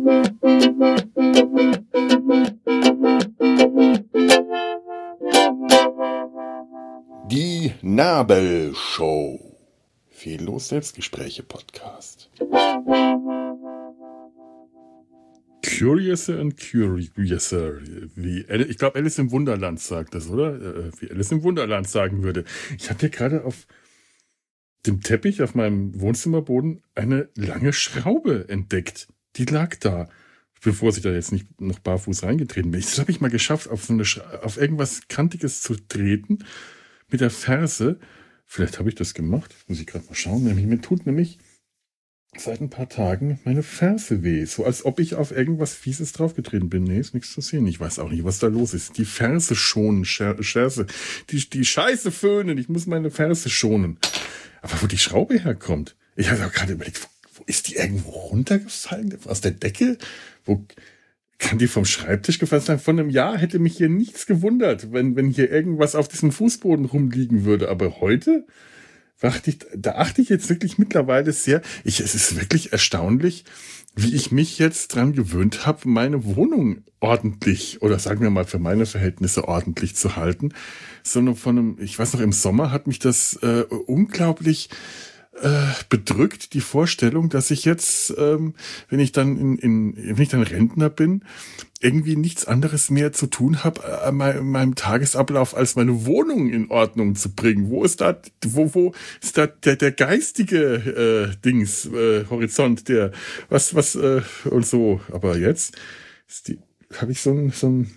Die Nabelshow. Fehllos Selbstgespräche Podcast. Curiouser and Curiouser. Ich glaube, Alice im Wunderland sagt das, oder? Wie Alice im Wunderland sagen würde. Ich habe hier gerade auf dem Teppich auf meinem Wohnzimmerboden eine lange Schraube entdeckt. Die lag da, bevor ich da jetzt nicht noch barfuß reingetreten bin. Das habe ich mal geschafft, auf irgendwas Kantiges zu treten mit der Ferse. Vielleicht habe ich das gemacht. Muss ich gerade mal schauen. Mir tut nämlich seit ein paar Tagen meine Ferse weh. So als ob ich auf irgendwas Fieses draufgetreten bin. Nee, ist nichts zu sehen. Ich weiß auch nicht, was da los ist. Die Ferse schonen, Scherze. Die Scheiße föhnen. Ich muss meine Ferse schonen. Aber wo die Schraube herkommt. Ich habe auch gerade überlegt, wo ist die irgendwo runtergefallen? Aus der Decke? Wo kann die vom Schreibtisch gefallen sein? Vor einem Jahr hätte mich hier nichts gewundert, wenn hier irgendwas auf diesem Fußboden rumliegen würde. Aber heute da achte ich jetzt wirklich mittlerweile sehr. Es ist wirklich erstaunlich, wie ich mich jetzt dran gewöhnt habe, meine Wohnung ordentlich oder sagen wir mal für meine Verhältnisse ordentlich zu halten. Sondern ich weiß noch, im Sommer hat mich das unglaublich bedrückt, die Vorstellung, dass ich jetzt, wenn ich dann Rentner bin, irgendwie nichts anderes mehr zu tun habe an meinem Tagesablauf, als meine Wohnung in Ordnung zu bringen. Wo ist da der geistige Horizont, der was und so. Aber jetzt habe ich so ein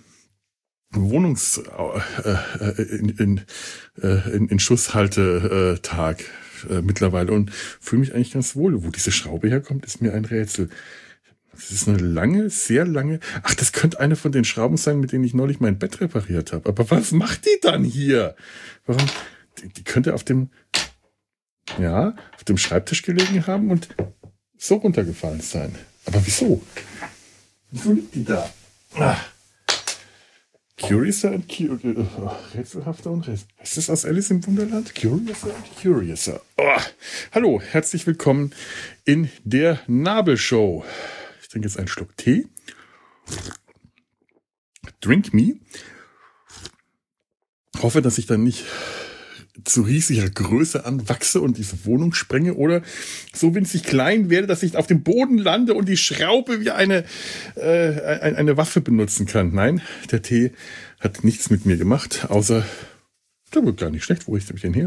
in Schusshalte-Tag mittlerweile und fühle mich eigentlich ganz wohl. Wo diese Schraube herkommt, ist mir ein Rätsel. Das ist eine lange, sehr lange. Ach, das könnte eine von den Schrauben sein, mit denen ich neulich mein Bett repariert habe. Aber was macht die dann hier? Warum? Die könnte auf dem Schreibtisch gelegen haben und so runtergefallen sein. Aber wieso? Wieso liegt die da? Curiouser and rätselhafter und rätsel. Ist das aus Alice im Wunderland? Curiouser and Curiouser. Hallo, herzlich willkommen in der Nabelshow. Ich trinke jetzt einen Schluck Tee. Drink me. Hoffe, dass ich dann nicht zu riesiger Größe anwachse und diese Wohnung sprenge oder so winzig klein werde, dass ich auf dem Boden lande und die Schraube wie eine Waffe benutzen kann. Nein, der Tee hat nichts mit mir gemacht, außer, der wird gar nicht schlecht. Wo ist der denn her?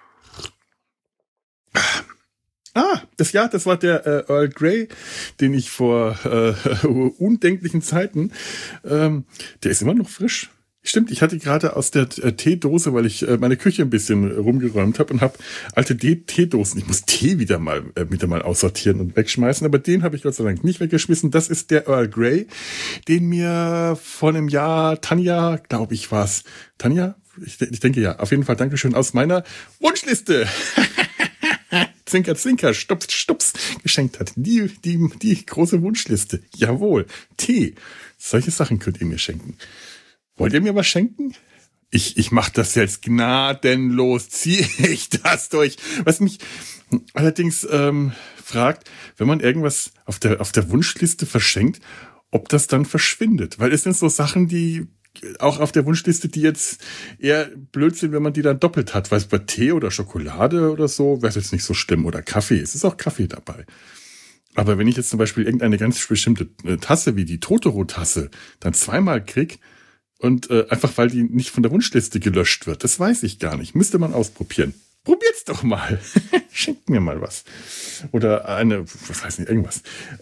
Das war der Earl Grey, den ich vor undenklichen Zeiten, der ist immer noch frisch. Stimmt, ich hatte gerade aus der Teedose, weil ich meine Küche ein bisschen rumgeräumt habe und habe alte Teedosen. Ich muss Tee wieder mal aussortieren und wegschmeißen, aber den habe ich Gott sei Dank nicht weggeschmissen. Das ist der Earl Grey, den mir vor einem Jahr Tanja, glaube ich, war's. Tanja? Ich denke ja. Auf jeden Fall Dankeschön aus meiner Wunschliste. Zwinker, Zwinker, Stups, Stups geschenkt hat. Die große Wunschliste. Jawohl. Tee. Solche Sachen könnt ihr mir schenken. Wollt ihr mir was schenken? Ich mache das jetzt gnadenlos, ziehe ich das durch. Was mich allerdings fragt, wenn man irgendwas auf der Wunschliste verschenkt, ob das dann verschwindet. Weil es sind so Sachen, die auch auf der Wunschliste, die jetzt eher blöd sind, wenn man die dann doppelt hat. Weil es bei Tee oder Schokolade oder so, wäre es jetzt nicht so schlimm. Oder Kaffee, es ist auch Kaffee dabei. Aber wenn ich jetzt zum Beispiel irgendeine ganz bestimmte Tasse wie die Totoro-Tasse dann zweimal krieg, und einfach, weil die nicht von der Wunschliste gelöscht wird. Das weiß ich gar nicht. Müsste man ausprobieren. Probiert's doch mal. Schenkt mir mal was. Oder irgendwas.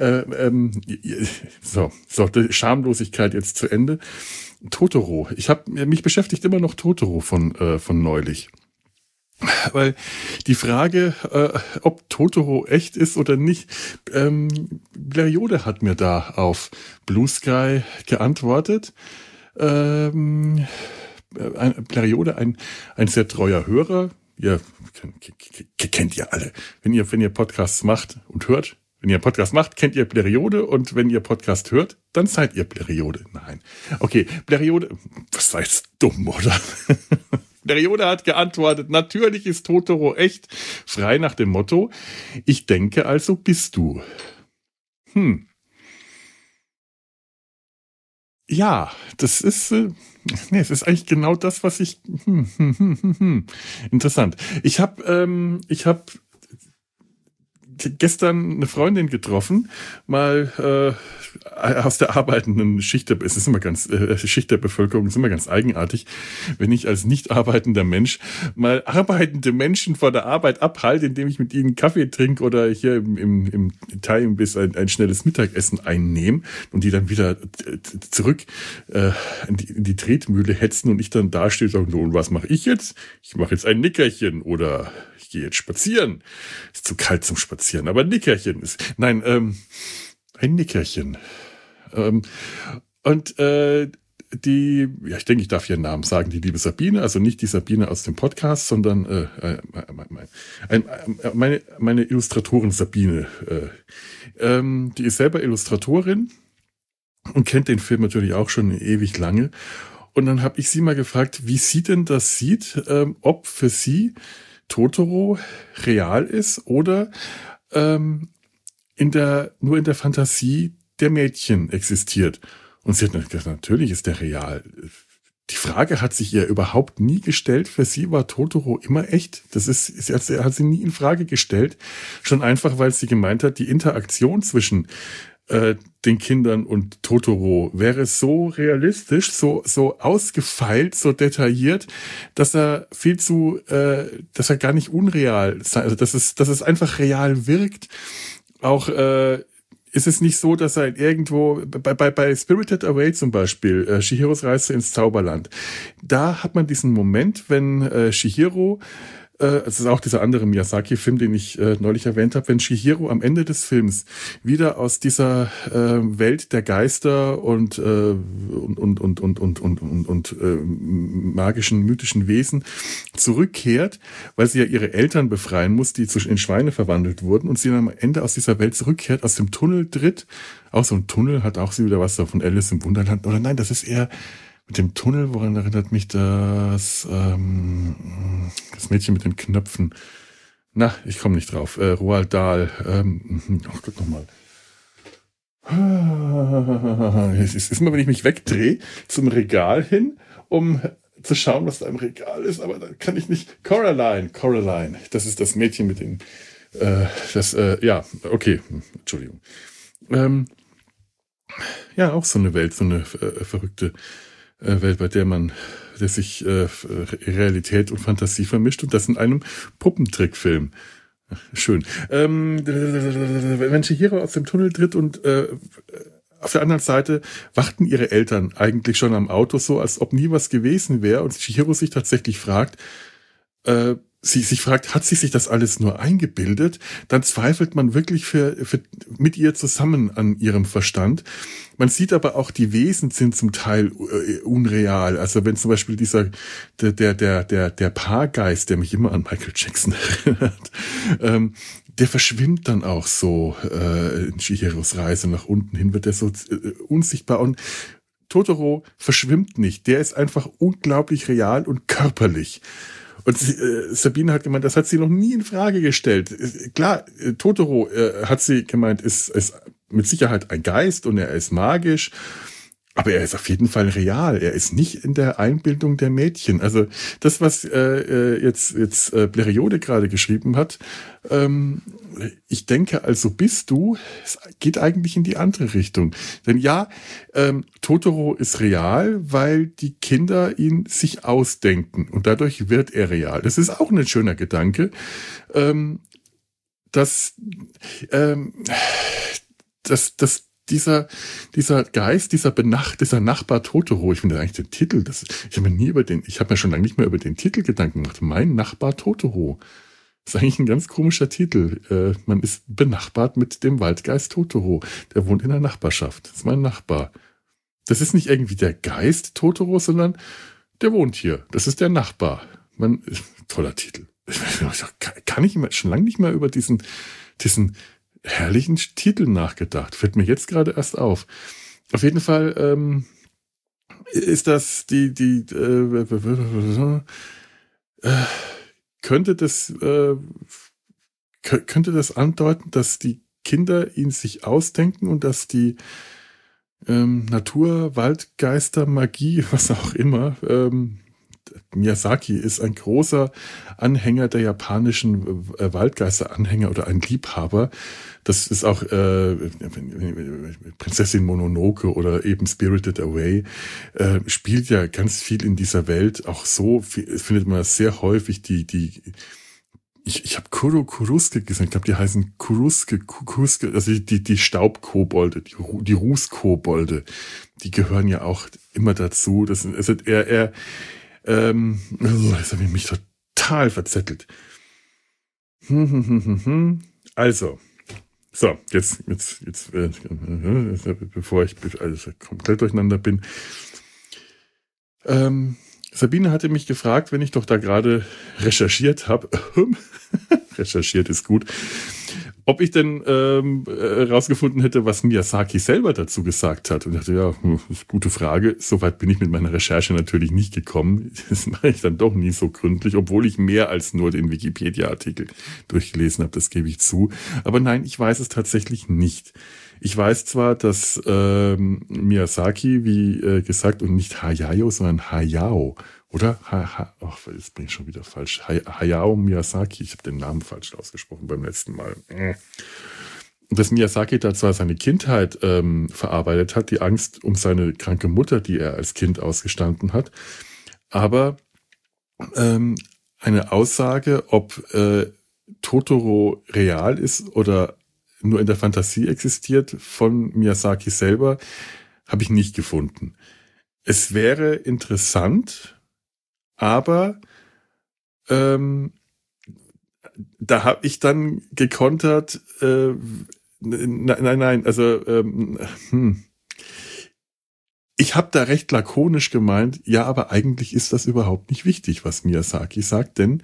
So, die Schamlosigkeit jetzt zu Ende. Totoro. Mich beschäftigt immer noch Totoro von neulich. Weil die Frage, ob Totoro echt ist oder nicht, Bleriode hat mir da auf Blue Sky geantwortet. Bleriode, ein sehr treuer Hörer. Ihr kennt ihr alle. Wenn ihr Podcasts macht und hört, kennt ihr Bleriode, und wenn ihr Podcast hört, dann seid ihr Bleriode. Nein. Okay, Bleriode, was sei jetzt dumm, oder? Bleriode hat geantwortet, natürlich ist Totoro echt, frei nach dem Motto, ich denke, also bist du. Ja, das ist, es ist eigentlich genau das, was ich, interessant. Ich habe gestern eine Freundin getroffen, mal aus der arbeitenden Schicht es ist immer ganz, Schicht der Bevölkerung ist immer ganz eigenartig, wenn ich als nicht arbeitender Mensch mal arbeitende Menschen vor der Arbeit abhalte, indem ich mit ihnen Kaffee trinke oder hier im Thai-Imbiss ein schnelles Mittagessen einnehme und die dann wieder zurück in die Tretmühle hetzen und ich dann dastehe und sage, und was mache ich jetzt? Ich mache jetzt ein Nickerchen oder ich gehe jetzt spazieren. Ist zu kalt zum Spazieren, aber ein Nickerchen ist. Nein, ein Nickerchen. Ähm, und ja, ich denke, ich darf ihren Namen sagen, die liebe Sabine, also nicht die Sabine aus dem Podcast, sondern meine Illustratorin Sabine. Die ist selber Illustratorin und kennt den Film natürlich auch schon ewig lange. Und dann habe ich sie mal gefragt, wie sie denn das sieht, ob für sie Totoro real ist oder nur in der Fantasie der Mädchen existiert. Und sie hat gesagt, natürlich ist der real. Die Frage hat sich ihr überhaupt nie gestellt. Für sie war Totoro immer echt. Hat sie nie in Frage gestellt. Schon einfach, weil sie gemeint hat, die Interaktion zwischen den Kindern und Totoro wäre so realistisch, so ausgefeilt, so detailliert, dass er dass er gar nicht unreal, also dass es einfach real wirkt. Auch ist es nicht so, dass er irgendwo, bei Spirited Away zum Beispiel, Chihiros Reise ins Zauberland, da hat man diesen Moment, wenn Chihiro, es ist auch dieser andere Miyazaki-Film, den ich neulich erwähnt habe, wenn Chihiro am Ende des Films wieder aus dieser Welt der Geister und magischen, mythischen Wesen zurückkehrt, weil sie ja ihre Eltern befreien muss, die in Schweine verwandelt wurden, und sie dann am Ende aus dieser Welt zurückkehrt, aus dem Tunnel tritt. Auch so ein Tunnel hat auch sie wieder was da von Alice im Wunderland. Oder nein, das ist eher mit dem Tunnel, woran erinnert mich das Mädchen mit den Knöpfen? Na, ich komme nicht drauf. Roald Dahl. Oh Gott, nochmal. Es ist immer, wenn ich mich wegdrehe, zum Regal hin, um zu schauen, was da im Regal ist, aber da kann ich nicht. Coraline. Das ist das Mädchen mit den, ja, okay, Entschuldigung. Ja, auch so eine Welt, so eine verrückte Welt, bei der sich Realität und Fantasie vermischt, und das in einem Puppentrickfilm. Schön. Wenn Chihiro aus dem Tunnel tritt und auf der anderen Seite warten ihre Eltern eigentlich schon am Auto, so als ob nie was gewesen wäre, und Chihiro sich tatsächlich fragt, sie sich fragt, hat sie sich das alles nur eingebildet? Dann zweifelt man wirklich mit ihr zusammen an ihrem Verstand. Man sieht aber auch, die Wesen sind zum Teil unreal. Also wenn zum Beispiel der Paargeist, der mich immer an Michael Jackson erinnert, der verschwimmt dann auch so in Chihiros Reise nach unten hin, wird der so unsichtbar, und Totoro verschwimmt nicht. Der ist einfach unglaublich real und körperlich. Und Sabine hat gemeint, das hat sie noch nie in Frage gestellt. Klar, Totoro hat sie gemeint, ist mit Sicherheit ein Geist und er ist magisch, aber er ist auf jeden Fall real. Er ist nicht in der Einbildung der Mädchen. Also das, was jetzt Blériot gerade geschrieben hat, ich denke, also bist du, es geht eigentlich in die andere Richtung. Denn ja, Totoro ist real, weil die Kinder ihn sich ausdenken und dadurch wird er real. Das ist auch ein schöner Gedanke, dass dieser Geist, dieser Nachbar Totoro, ich finde eigentlich den Titel, ich habe mir schon lange nicht mehr über den Titel Gedanken gemacht. Mein Nachbar Totoro. Das ist eigentlich ein ganz komischer Titel. Man ist benachbart mit dem Waldgeist Totoro. Der wohnt in der Nachbarschaft. Das ist mein Nachbar. Das ist nicht irgendwie der Geist Totoro, sondern der wohnt hier. Das ist der Nachbar. Toller Titel. Kann ich schon lange nicht mehr über diesen herrlichen Titel nachgedacht. Fällt mir jetzt gerade erst auf. Auf jeden Fall ist das könnte das andeuten, dass die Kinder ihn sich ausdenken und dass die Natur, Waldgeister, Magie, was auch immer. Miyazaki ist ein großer Anhänger der japanischen Waldgeister-Anhänger oder ein Liebhaber. Das ist auch Prinzessin Mononoke oder eben Spirited Away, spielt ja ganz viel in dieser Welt. Auch so findet man sehr häufig ich habe Kuruske gesehen, ich glaube, die heißen Kuruske, also die Staubkobolde, die Rußkobolde, die gehören ja auch immer dazu. Das ist, also jetzt habe ich mich total verzettelt. Also, so, jetzt bevor ich komplett durcheinander bin. Sabine hatte mich gefragt, wenn ich doch da gerade recherchiert habe, recherchiert ist gut, ob ich denn rausgefunden hätte, was Miyazaki selber dazu gesagt hat. Und ich dachte, ja, das ist eine gute Frage. Soweit bin ich mit meiner Recherche natürlich nicht gekommen. Das mache ich dann doch nie so gründlich, obwohl ich mehr als nur den Wikipedia-Artikel durchgelesen habe, das gebe ich zu. Aber nein, ich weiß es tatsächlich nicht. Ich weiß zwar, dass Miyazaki, wie gesagt, und nicht Hayao, sondern Hayao, oder? Jetzt bin ich schon wieder falsch. Hayao Miyazaki, ich habe den Namen falsch ausgesprochen beim letzten Mal. Dass Miyazaki da zwar seine Kindheit verarbeitet hat, die Angst um seine kranke Mutter, die er als Kind ausgestanden hat, aber eine Aussage, ob Totoro real ist oder nur in der Fantasie existiert, von Miyazaki selber, habe ich nicht gefunden. Es wäre interessant, aber da habe ich dann gekontert, nein, also ich habe da recht lakonisch gemeint, ja, aber eigentlich ist das überhaupt nicht wichtig, was Miyazaki sagt, denn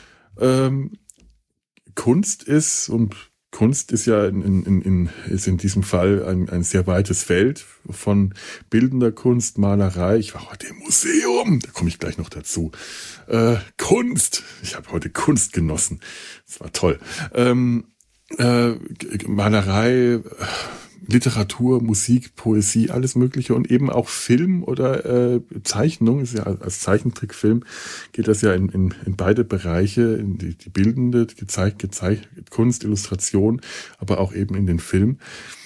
Kunst ist ja ist in diesem Fall ein sehr weites Feld von bildender Kunst, Malerei. Ich war heute im Museum, da komme ich gleich noch dazu. Kunst, ich habe heute Kunst genossen, das war toll. Malerei, Literatur, Musik, Poesie, alles Mögliche und eben auch Film oder Zeichnung, ist ja als Zeichentrickfilm geht das ja in beide Bereiche, in die bildende, gezeigt Kunst, Illustration, aber auch eben in den Film.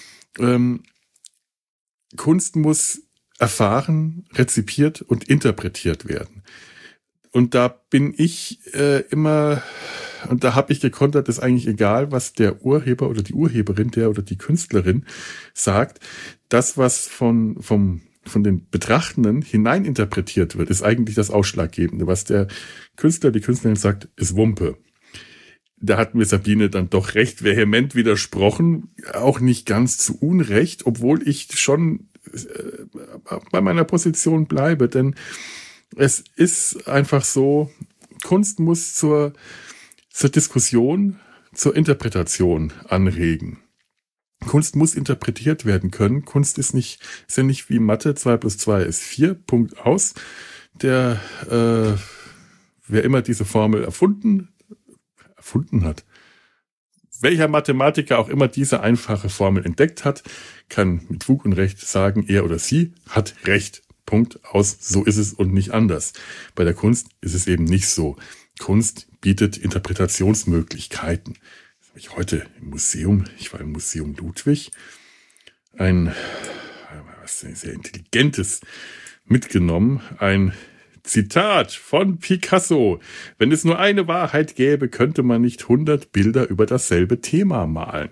Kunst muss erfahren, rezipiert und interpretiert werden. Und da bin ich immer, und da habe ich gekontert, ist eigentlich egal, was der Urheber oder die Urheberin, der oder die Künstlerin sagt. Das, was von den Betrachtenden hineininterpretiert wird, ist eigentlich das Ausschlaggebende. Was der Künstler, die Künstlerin sagt, ist Wumpe. Da hat mir Sabine dann doch recht vehement widersprochen, auch nicht ganz zu Unrecht, obwohl ich schon bei meiner Position bleibe, denn es ist einfach so, Kunst muss zur Diskussion, zur Interpretation anregen. Kunst muss interpretiert werden können. Kunst ist ja nicht wie Mathe, 2 + 2 ist 4, Punkt aus. Wer immer diese Formel erfunden hat, welcher Mathematiker auch immer diese einfache Formel entdeckt hat, kann mit Fug und Recht sagen, er oder sie hat Recht. Punkt aus, so ist es und nicht anders. Bei der Kunst ist es eben nicht so. Kunst bietet Interpretationsmöglichkeiten. Das habe ich heute ich war im Museum Ludwig, ein sehr intelligentes mitgenommen, ein Zitat von Picasso. Wenn es nur eine Wahrheit gäbe, könnte man nicht 100 Bilder über dasselbe Thema malen.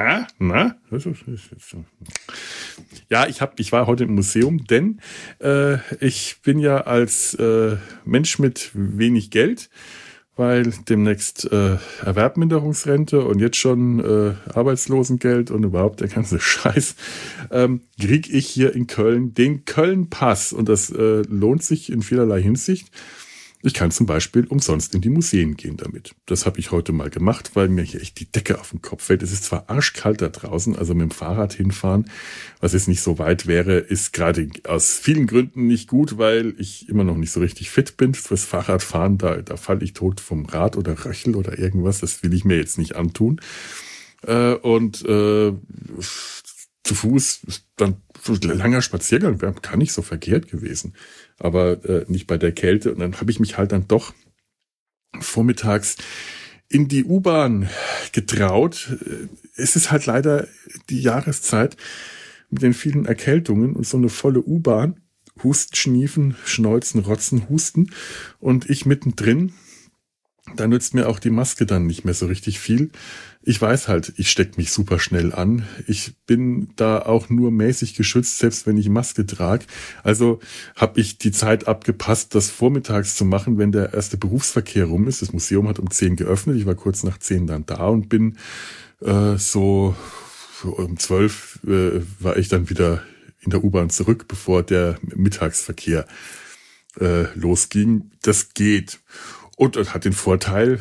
Ja, ich war heute im Museum, denn ich bin ja als Mensch mit wenig Geld, weil demnächst Erwerbminderungsrente und jetzt schon Arbeitslosengeld und überhaupt der ganze Scheiß, kriege ich hier in Köln den Köln-Pass und das lohnt sich in vielerlei Hinsicht. Ich kann zum Beispiel umsonst in die Museen gehen damit. Das habe ich heute mal gemacht, weil mir hier echt die Decke auf den Kopf fällt. Es ist zwar arschkalt da draußen, also mit dem Fahrrad hinfahren, was jetzt nicht so weit wäre, ist gerade aus vielen Gründen nicht gut, weil ich immer noch nicht so richtig fit bin fürs Fahrradfahren. Da falle ich tot vom Rad oder röchel oder irgendwas. Das will ich mir jetzt nicht antun. Zum zu Fuß ist dann so ein langer Spaziergang, wäre gar nicht so verkehrt gewesen. Aber nicht bei der Kälte. Und dann habe ich mich halt dann doch vormittags in die U-Bahn getraut. Es ist halt leider die Jahreszeit mit den vielen Erkältungen und so eine volle U-Bahn. Husten, Schniefen, Schneuzen, Rotzen, Husten. Und ich mittendrin, da nützt mir auch die Maske dann nicht mehr so richtig viel. Ich weiß halt, ich stecke mich super schnell an. Ich bin da auch nur mäßig geschützt, selbst wenn ich Maske trage. Also habe ich die Zeit abgepasst, das vormittags zu machen, wenn der erste Berufsverkehr rum ist. Das Museum hat um 10 geöffnet. Ich war kurz nach 10 dann da und bin so um 12 war ich dann wieder in der U-Bahn zurück, bevor der Mittagsverkehr losging. Das geht. Und das hat den Vorteil,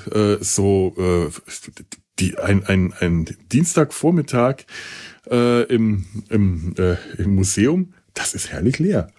ein Dienstagvormittag im Museum, das ist herrlich leer.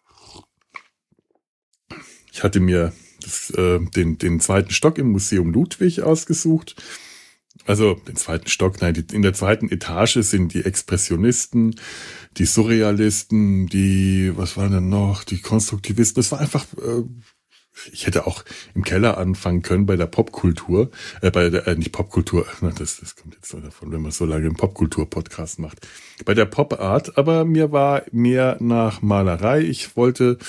Ich hatte mir den zweiten Stock im Museum Ludwig ausgesucht. Also den zweiten Stock, nein, in der zweiten Etage sind die Expressionisten, die Surrealisten, was waren denn noch, die Konstruktivisten. Das war einfach, ich hätte auch im Keller anfangen können bei der Popkultur, nicht Popkultur, das kommt jetzt so davon, wenn man so lange einen Popkultur-Podcast macht. Bei der Pop-Art, aber mir war mehr nach Malerei. Ich wollte,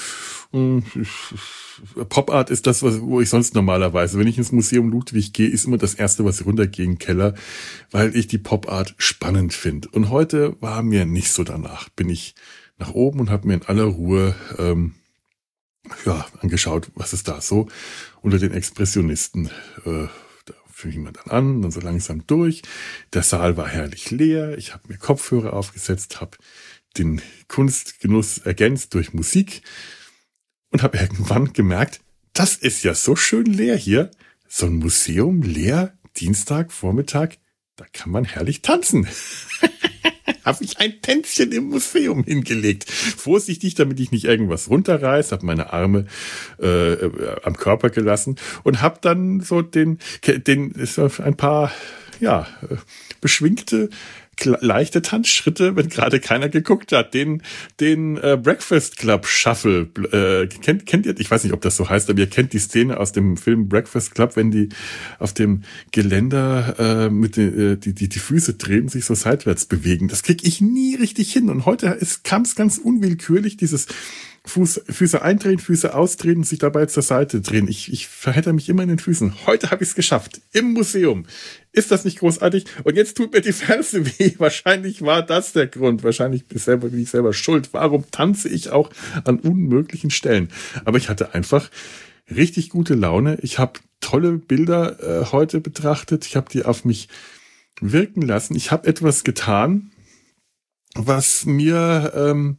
Pop-Art ist das, wo ich sonst normalerweise, wenn ich ins Museum Ludwig gehe, ist immer das Erste, was ich runtergehe in den Keller, weil ich die Pop-Art spannend finde. Und heute war mir nicht so danach. Bin ich nach oben und habe mir in aller Ruhe angeschaut, was ist da so unter den Expressionisten. Da fing man dann an, dann so langsam durch. Der Saal war herrlich leer. Ich habe mir Kopfhörer aufgesetzt, habe den Kunstgenuss ergänzt durch Musik und habe irgendwann gemerkt, das ist ja so schön leer hier. So ein Museum leer, Dienstag, Vormittag, da kann man herrlich tanzen. Habe ich ein Tänzchen im Museum hingelegt. Vorsichtig, damit ich nicht irgendwas runterreiß, habe meine Arme am Körper gelassen und habe dann so ein paar beschwingte leichte Tanzschritte, wenn gerade keiner geguckt hat. Den Breakfast Club Shuffle. Kennt ihr? Ich weiß nicht, ob das so heißt, aber ihr kennt die Szene aus dem Film Breakfast Club, wenn die auf dem Geländer die Füße drehen, sich so seitwärts bewegen. Das krieg ich nie richtig hin. Und heute kam es ganz unwillkürlich, dieses Füße eindrehen, Füße ausdrehen und sich dabei zur Seite drehen. Ich verhedder mich immer in den Füßen. Heute habe ich es geschafft. Im Museum. Ist das nicht großartig? Und jetzt tut mir die Ferse weh. Wahrscheinlich war das der Grund. Wahrscheinlich bin ich selber schuld. Warum tanze ich auch an unmöglichen Stellen? Aber ich hatte einfach richtig gute Laune. Ich habe tolle Bilder heute betrachtet. Ich habe die auf mich wirken lassen. Ich habe etwas getan, was mir...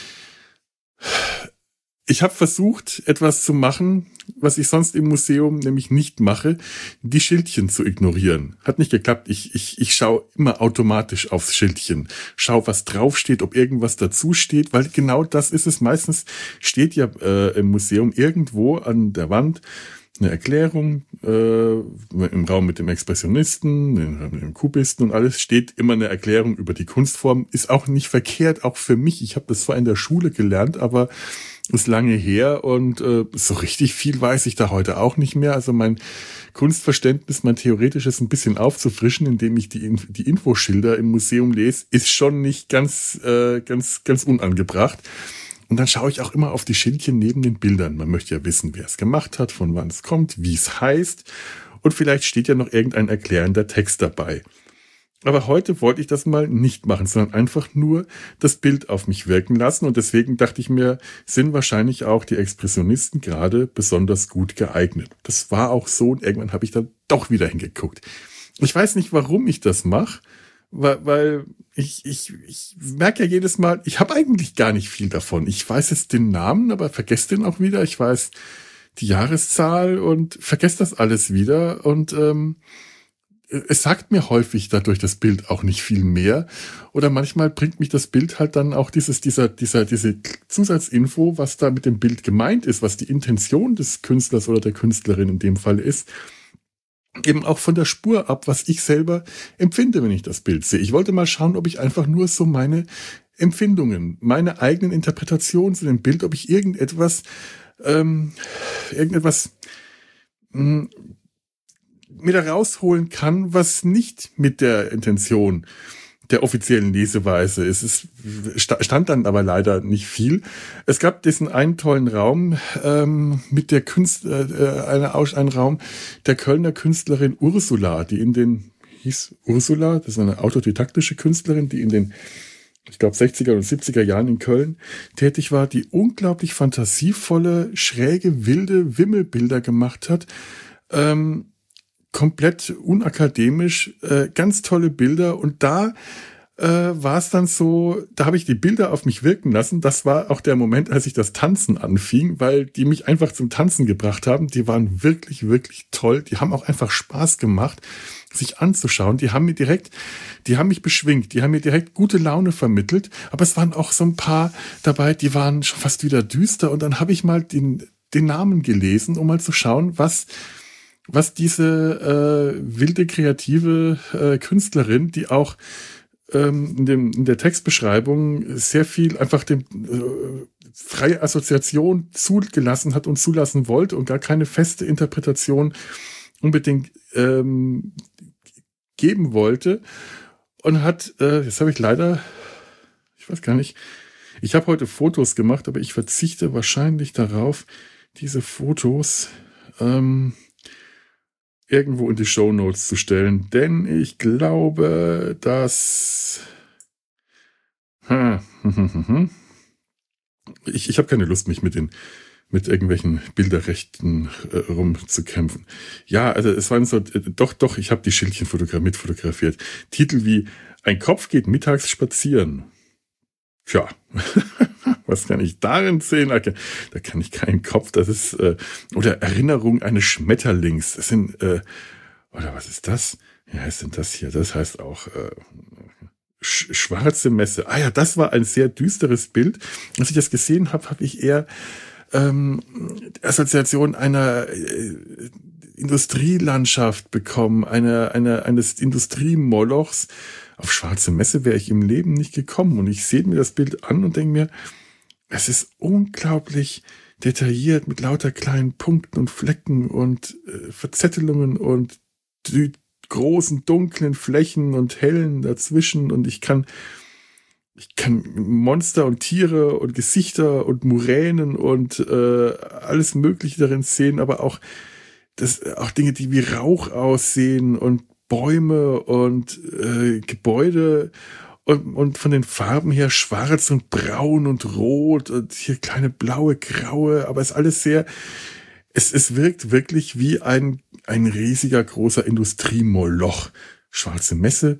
Ich habe versucht, etwas zu machen, was ich sonst im Museum nämlich nicht mache, die Schildchen zu ignorieren. Hat nicht geklappt. Ich schaue immer automatisch aufs Schildchen. Schau, was draufsteht, ob irgendwas dazu steht, weil genau das ist es. Meistens steht ja im Museum irgendwo an der Wand eine Erklärung, im Raum mit dem Expressionisten, dem Kubisten und alles steht immer eine Erklärung über die Kunstform. Ist auch nicht verkehrt, auch für mich. Ich habe das zwar in der Schule gelernt, aber ist lange her und so richtig viel weiß ich da heute auch nicht mehr. Also mein Kunstverständnis, mein theoretisches ein bisschen aufzufrischen, indem ich die Infoschilder im Museum lese, ist schon nicht ganz unangebracht. Und dann schaue ich auch immer auf die Schildchen neben den Bildern. Man möchte ja wissen, wer es gemacht hat, von wann es kommt, wie es heißt. Und vielleicht steht ja noch irgendein erklärender Text dabei. Aber heute wollte ich das mal nicht machen, sondern einfach nur das Bild auf mich wirken lassen. Und deswegen dachte ich mir, sind wahrscheinlich auch die Expressionisten gerade besonders gut geeignet. Das war auch so und irgendwann habe ich dann doch wieder hingeguckt. Ich weiß nicht, warum ich das mache. Weil ich merke ja jedes Mal, ich habe eigentlich gar nicht viel davon. Ich weiß jetzt den Namen, aber vergesse den auch wieder. Ich weiß die Jahreszahl und vergesse das alles wieder. Und es sagt mir häufig dadurch das Bild auch nicht viel mehr. Oder manchmal bringt mich das Bild halt dann auch diese Zusatzinfo, was da mit dem Bild gemeint ist, was die Intention des Künstlers oder der Künstlerin in dem Fall ist. eben auch von der Spur ab, was ich selber empfinde, wenn ich das Bild sehe. Ich wollte mal schauen, ob ich einfach nur so meine Empfindungen, meine eigenen Interpretationen zu dem Bild, ob ich irgendetwas mir da rausholen kann, was nicht mit der Intention der offiziellen Leseweise ist. Es stand dann aber leider nicht viel. Es gab diesen einen tollen Raum mit der einen Raum der Kölner Künstlerin Ursula, die hieß Ursula, das ist eine autodidaktische Künstlerin, die in den, ich glaube, 60er und 70er Jahren in Köln tätig war, die unglaublich fantasievolle, schräge, wilde Wimmelbilder gemacht hat. Komplett unakademisch, ganz tolle Bilder. Und da war es dann so, da habe ich die Bilder auf mich wirken lassen. Das war auch der Moment, als ich das Tanzen anfing, weil die mich einfach zum Tanzen gebracht haben. Die waren wirklich, wirklich toll. Die haben auch einfach Spaß gemacht, sich anzuschauen. Die haben mich beschwingt. Die haben mir direkt gute Laune vermittelt. Aber es waren auch so ein paar dabei, die waren schon fast wieder düster. Und dann habe ich mal den Namen gelesen, um mal zu schauen, was diese wilde, kreative Künstlerin, die auch in der Textbeschreibung sehr viel einfach dem freie Assoziation zugelassen hat und zulassen wollte und gar keine feste Interpretation unbedingt geben wollte. Und hat, jetzt habe ich leider, ich weiß gar nicht, ich habe heute Fotos gemacht, aber ich verzichte wahrscheinlich darauf, diese Fotos irgendwo in die Shownotes zu stellen, denn ich glaube, dass ich habe keine Lust, mich mit irgendwelchen Bilderrechten rumzukämpfen. Ja, also es waren so, doch, ich habe die Schildchen mitfotografiert. Titel wie Ein Kopf geht mittags spazieren. Tja, was kann ich darin sehen? Da kann ich keinen Kopf, das ist, oder Erinnerung eines Schmetterlings. Das sind, oder was ist das? Wie heißt denn das hier? Das heißt auch schwarze Messe. Ah ja, das war ein sehr düsteres Bild. Als ich das gesehen habe, habe ich eher Assoziation einer Industrielandschaft bekommen, eines Industriemolochs. Auf schwarze Messe wäre ich im Leben nicht gekommen. Und ich sehe mir das Bild an und denke mir, es ist unglaublich detailliert mit lauter kleinen Punkten und Flecken und Verzettelungen und großen dunklen Flächen und hellen dazwischen. Und ich kann Monster und Tiere und Gesichter und Muränen und alles Mögliche darin sehen, aber auch Dinge, die wie Rauch aussehen und Bäume und Gebäude und von den Farben her schwarz und braun und rot und hier kleine blaue, graue, aber es ist alles sehr, es wirkt wirklich wie ein riesiger, großer Industriemoloch. Schwarze Messe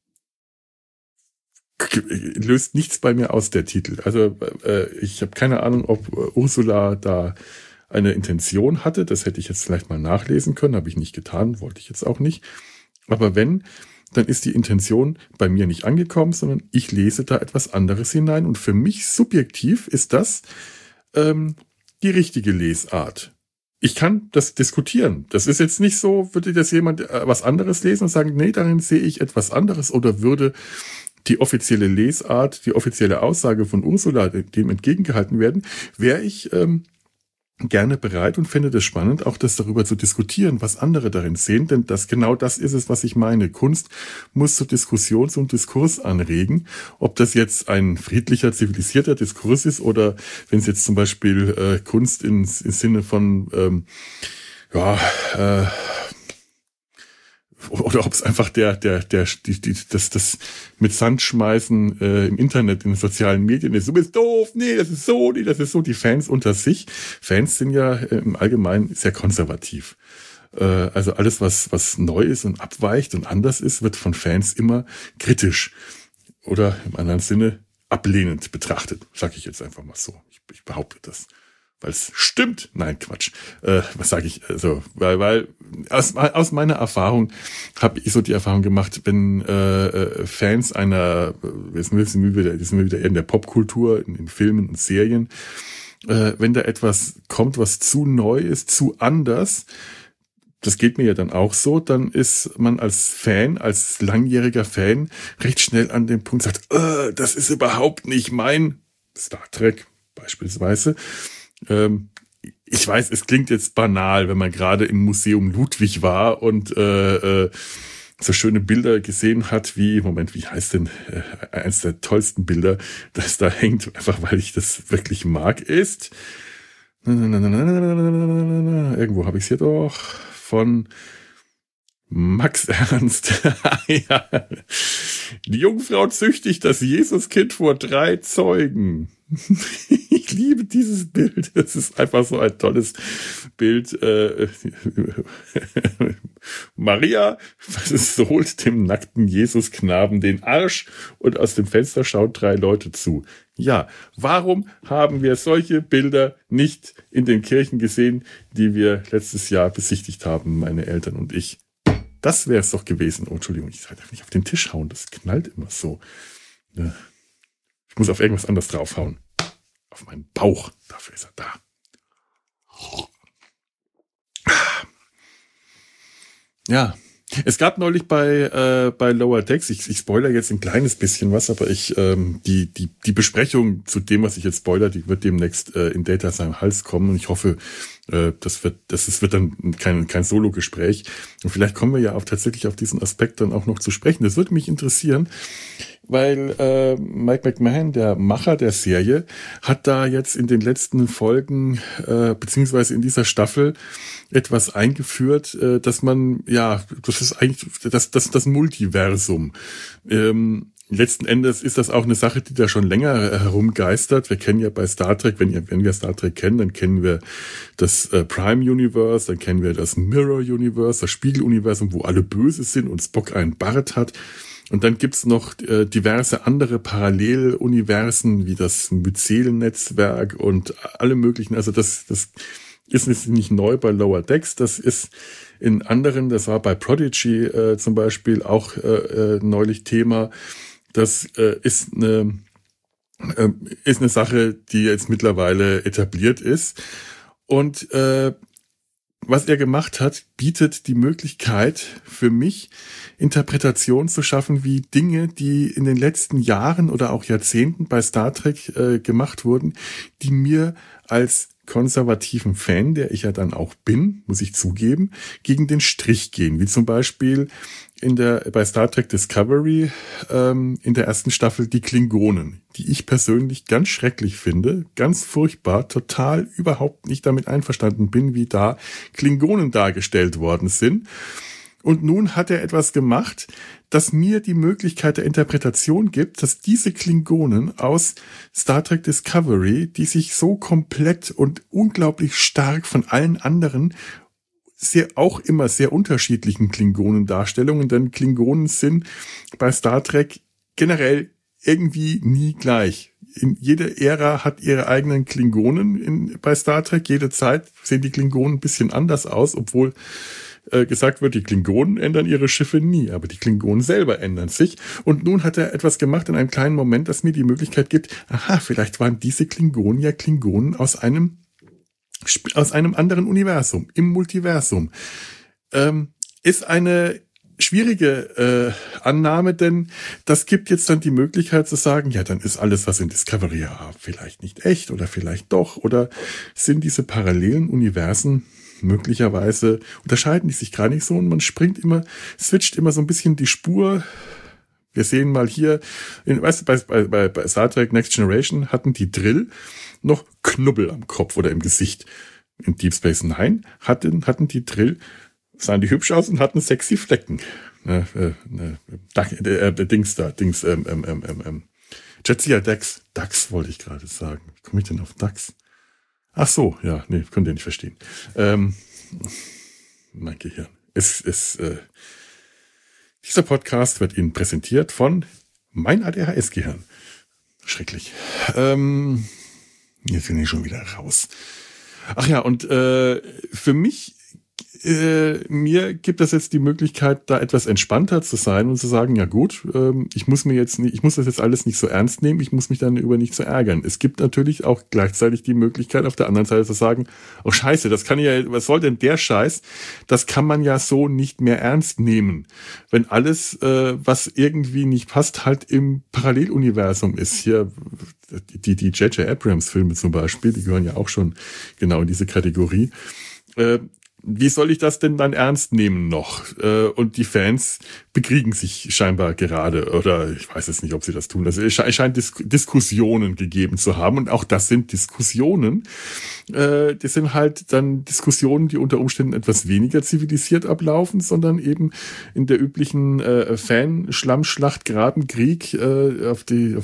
löst nichts bei mir aus, der Titel. Also ich habe keine Ahnung, ob Ursula da eine Intention hatte. Das hätte ich jetzt vielleicht mal nachlesen können, habe ich nicht getan, wollte ich jetzt auch nicht. Aber wenn, dann ist die Intention bei mir nicht angekommen, sondern ich lese da etwas anderes hinein. Und für mich subjektiv ist das die richtige Lesart. Ich kann das diskutieren. Das ist jetzt nicht so, würde das jemand was anderes lesen und sagen, nee, darin sehe ich etwas anderes, oder würde die offizielle Lesart, die offizielle Aussage von Ursula dem entgegengehalten werden, wäre ich gerne bereit und fände das spannend, auch das darüber zu diskutieren, was andere darin sehen, denn genau das ist es, was ich meine. Kunst muss zu Diskussions- und Diskurs anregen, ob das jetzt ein friedlicher, zivilisierter Diskurs ist oder wenn es jetzt zum Beispiel Kunst im Sinne von oder ob es einfach das mit Sand schmeißen im Internet, in den sozialen Medien ist. Du bist doof, nee, das ist so, nee, das ist so. Die Fans unter sich. Fans sind ja im Allgemeinen sehr konservativ. Also alles, was neu ist und abweicht und anders ist, wird von Fans immer kritisch oder im anderen Sinne ablehnend betrachtet. Sag ich jetzt einfach mal so. Ich behaupte das. Weil es stimmt. Nein, Quatsch. Was sage ich? Also, weil aus meiner Erfahrung habe ich so die Erfahrung gemacht, wenn Fans jetzt sind wir wieder eher in der Popkultur, in Filmen und Serien, wenn da etwas kommt, was zu neu ist, zu anders, das geht mir ja dann auch so, dann ist man als Fan, als langjähriger Fan recht schnell an dem Punkt, sagt, das ist überhaupt nicht mein Star Trek beispielsweise. Ich weiß, es klingt jetzt banal, wenn man gerade im Museum Ludwig war und so schöne Bilder gesehen hat, wie heißt denn eins der tollsten Bilder, das da hängt, einfach weil ich das wirklich mag, ist irgendwo habe ich es hier doch von Max Ernst. Ja. Die Jungfrau züchtigt das Jesuskind vor 3 Zeugen. Ich liebe dieses Bild. Es ist einfach so ein tolles Bild. Maria sohlt dem nackten Jesusknaben den Arsch und aus dem Fenster schauen 3 Leute zu. Ja, warum haben wir solche Bilder nicht in den Kirchen gesehen, die wir letztes Jahr besichtigt haben, meine Eltern und ich? Das wäre es doch gewesen. Oh, Entschuldigung, ich darf nicht auf den Tisch hauen. Das knallt immer so. Ich muss auf irgendwas anderes draufhauen. Auf meinen Bauch. Dafür ist er da. Ja, es gab neulich bei Lower Decks, ich spoiler jetzt ein kleines bisschen was, aber die Besprechung zu dem, was ich jetzt spoiler, die wird demnächst in Data seinem Hals kommen und ich hoffe, das wird dann kein Solo-Gespräch. Und vielleicht kommen wir ja auch tatsächlich auf diesen Aspekt dann auch noch zu sprechen. Das würde mich interessieren, weil Mike McMahon, der Macher der Serie, hat da jetzt in den letzten Folgen, beziehungsweise in dieser Staffel, etwas eingeführt, dass man, das ist eigentlich das Multiversum. Letzten Endes ist das auch eine Sache, die da schon länger herumgeistert. Wir kennen ja bei Star Trek, wenn wir Star Trek kennen, dann kennen wir das Prime Universe, dann kennen wir das Mirror Universe, das Spiegeluniversum, wo alle böse sind und Spock einen Bart hat. Und dann gibt's noch diverse andere Paralleluniversen, wie das Myzel-Netzwerk und alle möglichen. Also das ist nicht neu bei Lower Decks, das ist in anderen, das war bei Prodigy zum Beispiel auch neulich Thema. Das ist eine Sache, die jetzt mittlerweile etabliert ist. Und was er gemacht hat, bietet die Möglichkeit für mich, Interpretationen zu schaffen, wie Dinge, die in den letzten Jahren oder auch Jahrzehnten bei Star Trek gemacht wurden, die mir als konservativen Fan, der ich ja dann auch bin, muss ich zugeben, gegen den Strich gehen. Wie zum Beispiel bei Star Trek Discovery in der ersten Staffel die Klingonen, die ich persönlich ganz schrecklich finde, ganz furchtbar, total überhaupt nicht damit einverstanden bin, wie da Klingonen dargestellt worden sind. Und nun hat er etwas gemacht, das mir die Möglichkeit der Interpretation gibt, dass diese Klingonen aus Star Trek Discovery, die sich so komplett und unglaublich stark von allen anderen, auch immer sehr unterschiedlichen Klingonendarstellungen, denn Klingonen sind bei Star Trek generell irgendwie nie gleich. In jeder Ära hat ihre eigenen Klingonen bei Star Trek. Jede Zeit sehen die Klingonen ein bisschen anders aus, obwohl gesagt wird, die Klingonen ändern ihre Schiffe nie, aber die Klingonen selber ändern sich. Und nun hat er etwas gemacht in einem kleinen Moment, das mir die Möglichkeit gibt, vielleicht waren diese Klingonen ja Klingonen aus einem anderen Universum, im Multiversum. Ist eine schwierige Annahme, denn das gibt jetzt dann die Möglichkeit zu sagen, ja, dann ist alles, was in Discovery vielleicht nicht echt oder vielleicht doch, oder sind diese parallelen Universen möglicherweise, unterscheiden die sich gar nicht so und man switcht immer so ein bisschen die Spur. Wir sehen mal hier, bei Star Trek Next Generation hatten die Drill noch Knubbel am Kopf oder im Gesicht. In Deep Space Nine hatten die Drill, sahen die hübsch aus und hatten sexy Flecken. Jetsia Dax. Dax wollte ich gerade sagen. Wie komme ich denn auf Dax? Ach so, ja, nee, könnt ihr nicht verstehen. Mein Gehirn. Dieser Podcast wird Ihnen präsentiert von mein ADHS-Gehirn. Schrecklich. Jetzt bin ich schon wieder raus. Ach ja, und für mich mir gibt das jetzt die Möglichkeit, da etwas entspannter zu sein und zu sagen, ja gut, ich muss das jetzt alles nicht so ernst nehmen, ich muss mich dann über nicht so ärgern. Es gibt natürlich auch gleichzeitig die Möglichkeit, auf der anderen Seite zu sagen, oh Scheiße, das kann ja, was soll denn der Scheiß? Das kann man ja so nicht mehr ernst nehmen. Wenn alles, was irgendwie nicht passt, halt im Paralleluniversum ist. Hier, die J.J. Abrams Filme zum Beispiel, die gehören ja auch schon genau in diese Kategorie. Wie soll ich das denn dann ernst nehmen noch? Und die Fans bekriegen sich scheinbar gerade, oder ich weiß jetzt nicht, ob sie das tun. Also es scheint Diskussionen gegeben zu haben, und auch das sind Diskussionen. Das sind halt dann Diskussionen, die unter Umständen etwas weniger zivilisiert ablaufen, sondern eben in der üblichen Fan-Schlammschlacht, Grabenkrieg auf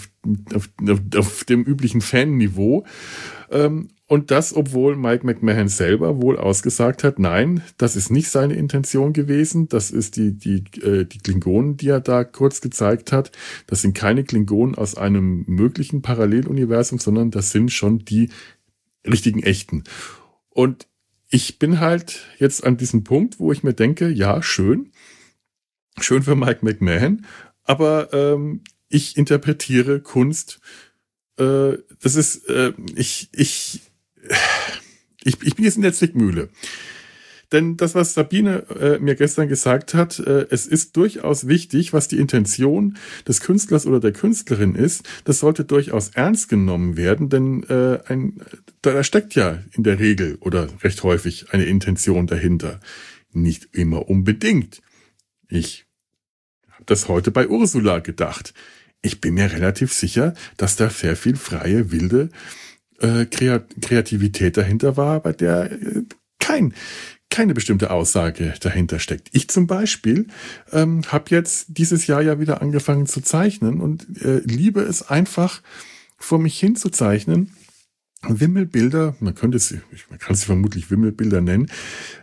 dem üblichen Fan-Niveau. Und das, obwohl Mike McMahon selber wohl ausgesagt hat, nein, das ist nicht seine Intention gewesen. Das ist die Klingonen, die er da kurz gezeigt hat. Das sind keine Klingonen aus einem möglichen Paralleluniversum, sondern das sind schon die richtigen, echten. Und ich bin halt jetzt an diesem Punkt, wo ich mir denke, ja, schön für Mike McMahon, aber ich interpretiere Kunst. Das ist, ich bin jetzt in der Zwickmühle. Denn das, was Sabine mir gestern gesagt hat, es ist durchaus wichtig, was die Intention des Künstlers oder der Künstlerin ist. Das sollte durchaus ernst genommen werden, denn da steckt ja in der Regel oder recht häufig eine Intention dahinter. Nicht immer unbedingt. Ich habe das heute bei Ursula gedacht. Ich bin mir relativ sicher, dass da sehr viel freie, wilde Kreativität dahinter war, bei der keine bestimmte Aussage dahinter steckt. Ich zum Beispiel habe jetzt dieses Jahr ja wieder angefangen zu zeichnen und liebe es einfach, vor mich hin zu zeichnen. Wimmelbilder, man kann sie vermutlich Wimmelbilder nennen,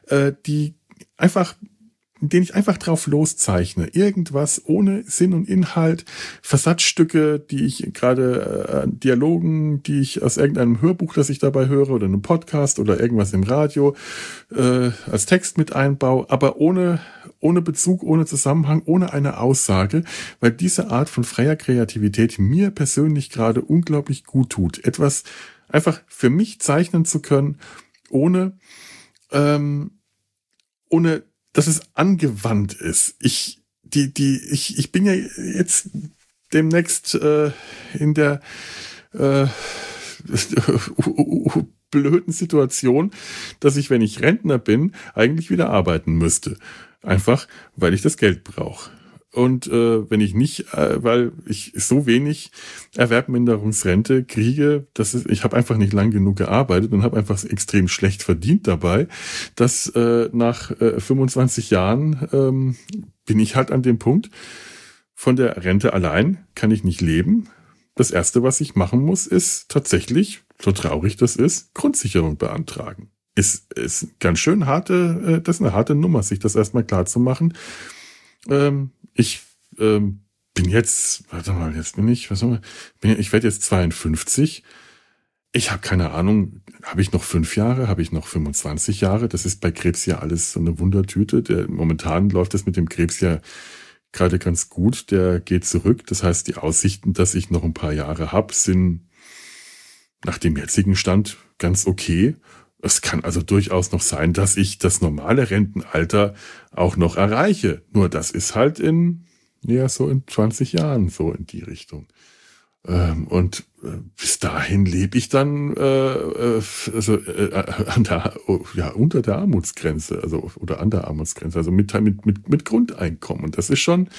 in denen ich einfach drauf loszeichne. Irgendwas ohne Sinn und Inhalt, Versatzstücke, die ich gerade, Dialogen, die ich aus irgendeinem Hörbuch, das ich dabei höre, oder einem Podcast oder irgendwas im Radio, als Text mit einbaue, aber ohne Bezug, ohne Zusammenhang, ohne eine Aussage, weil diese Art von freier Kreativität mir persönlich gerade unglaublich gut tut. Etwas einfach für mich zeichnen zu können, ohne dass es angewandt ist. Ich bin ja jetzt demnächst in der blöden Situation, dass ich, wenn ich Rentner bin, eigentlich wieder arbeiten müsste. Einfach, weil ich das Geld brauche. Und wenn ich nicht, weil ich so wenig Erwerbminderungsrente kriege, ich habe einfach nicht lang genug gearbeitet und habe einfach extrem schlecht verdient dabei, dass nach 25 Jahren bin ich halt an dem Punkt, von der Rente allein kann ich nicht leben. Das Erste, was ich machen muss, ist tatsächlich, so traurig das ist, Grundsicherung beantragen. Ist ganz schön das ist eine harte Nummer, sich das erstmal klar zu machen. Ich bin jetzt, ich werde jetzt 52. Ich habe keine Ahnung, habe ich noch 5 Jahre, habe ich noch 25 Jahre? Das ist bei Krebs ja alles so eine Wundertüte. Momentan läuft es mit dem Krebs ja gerade ganz gut. Der geht zurück. Das heißt, die Aussichten, dass ich noch ein paar Jahre habe, sind nach dem jetzigen Stand ganz okay. Es kann also durchaus noch sein, dass ich das normale Rentenalter auch noch erreiche. Nur das ist halt so in 20 Jahren so in die Richtung. Und bis dahin lebe ich dann unter der Armutsgrenze, also oder an der Armutsgrenze, also mit Grundeinkommen. Und das ist schon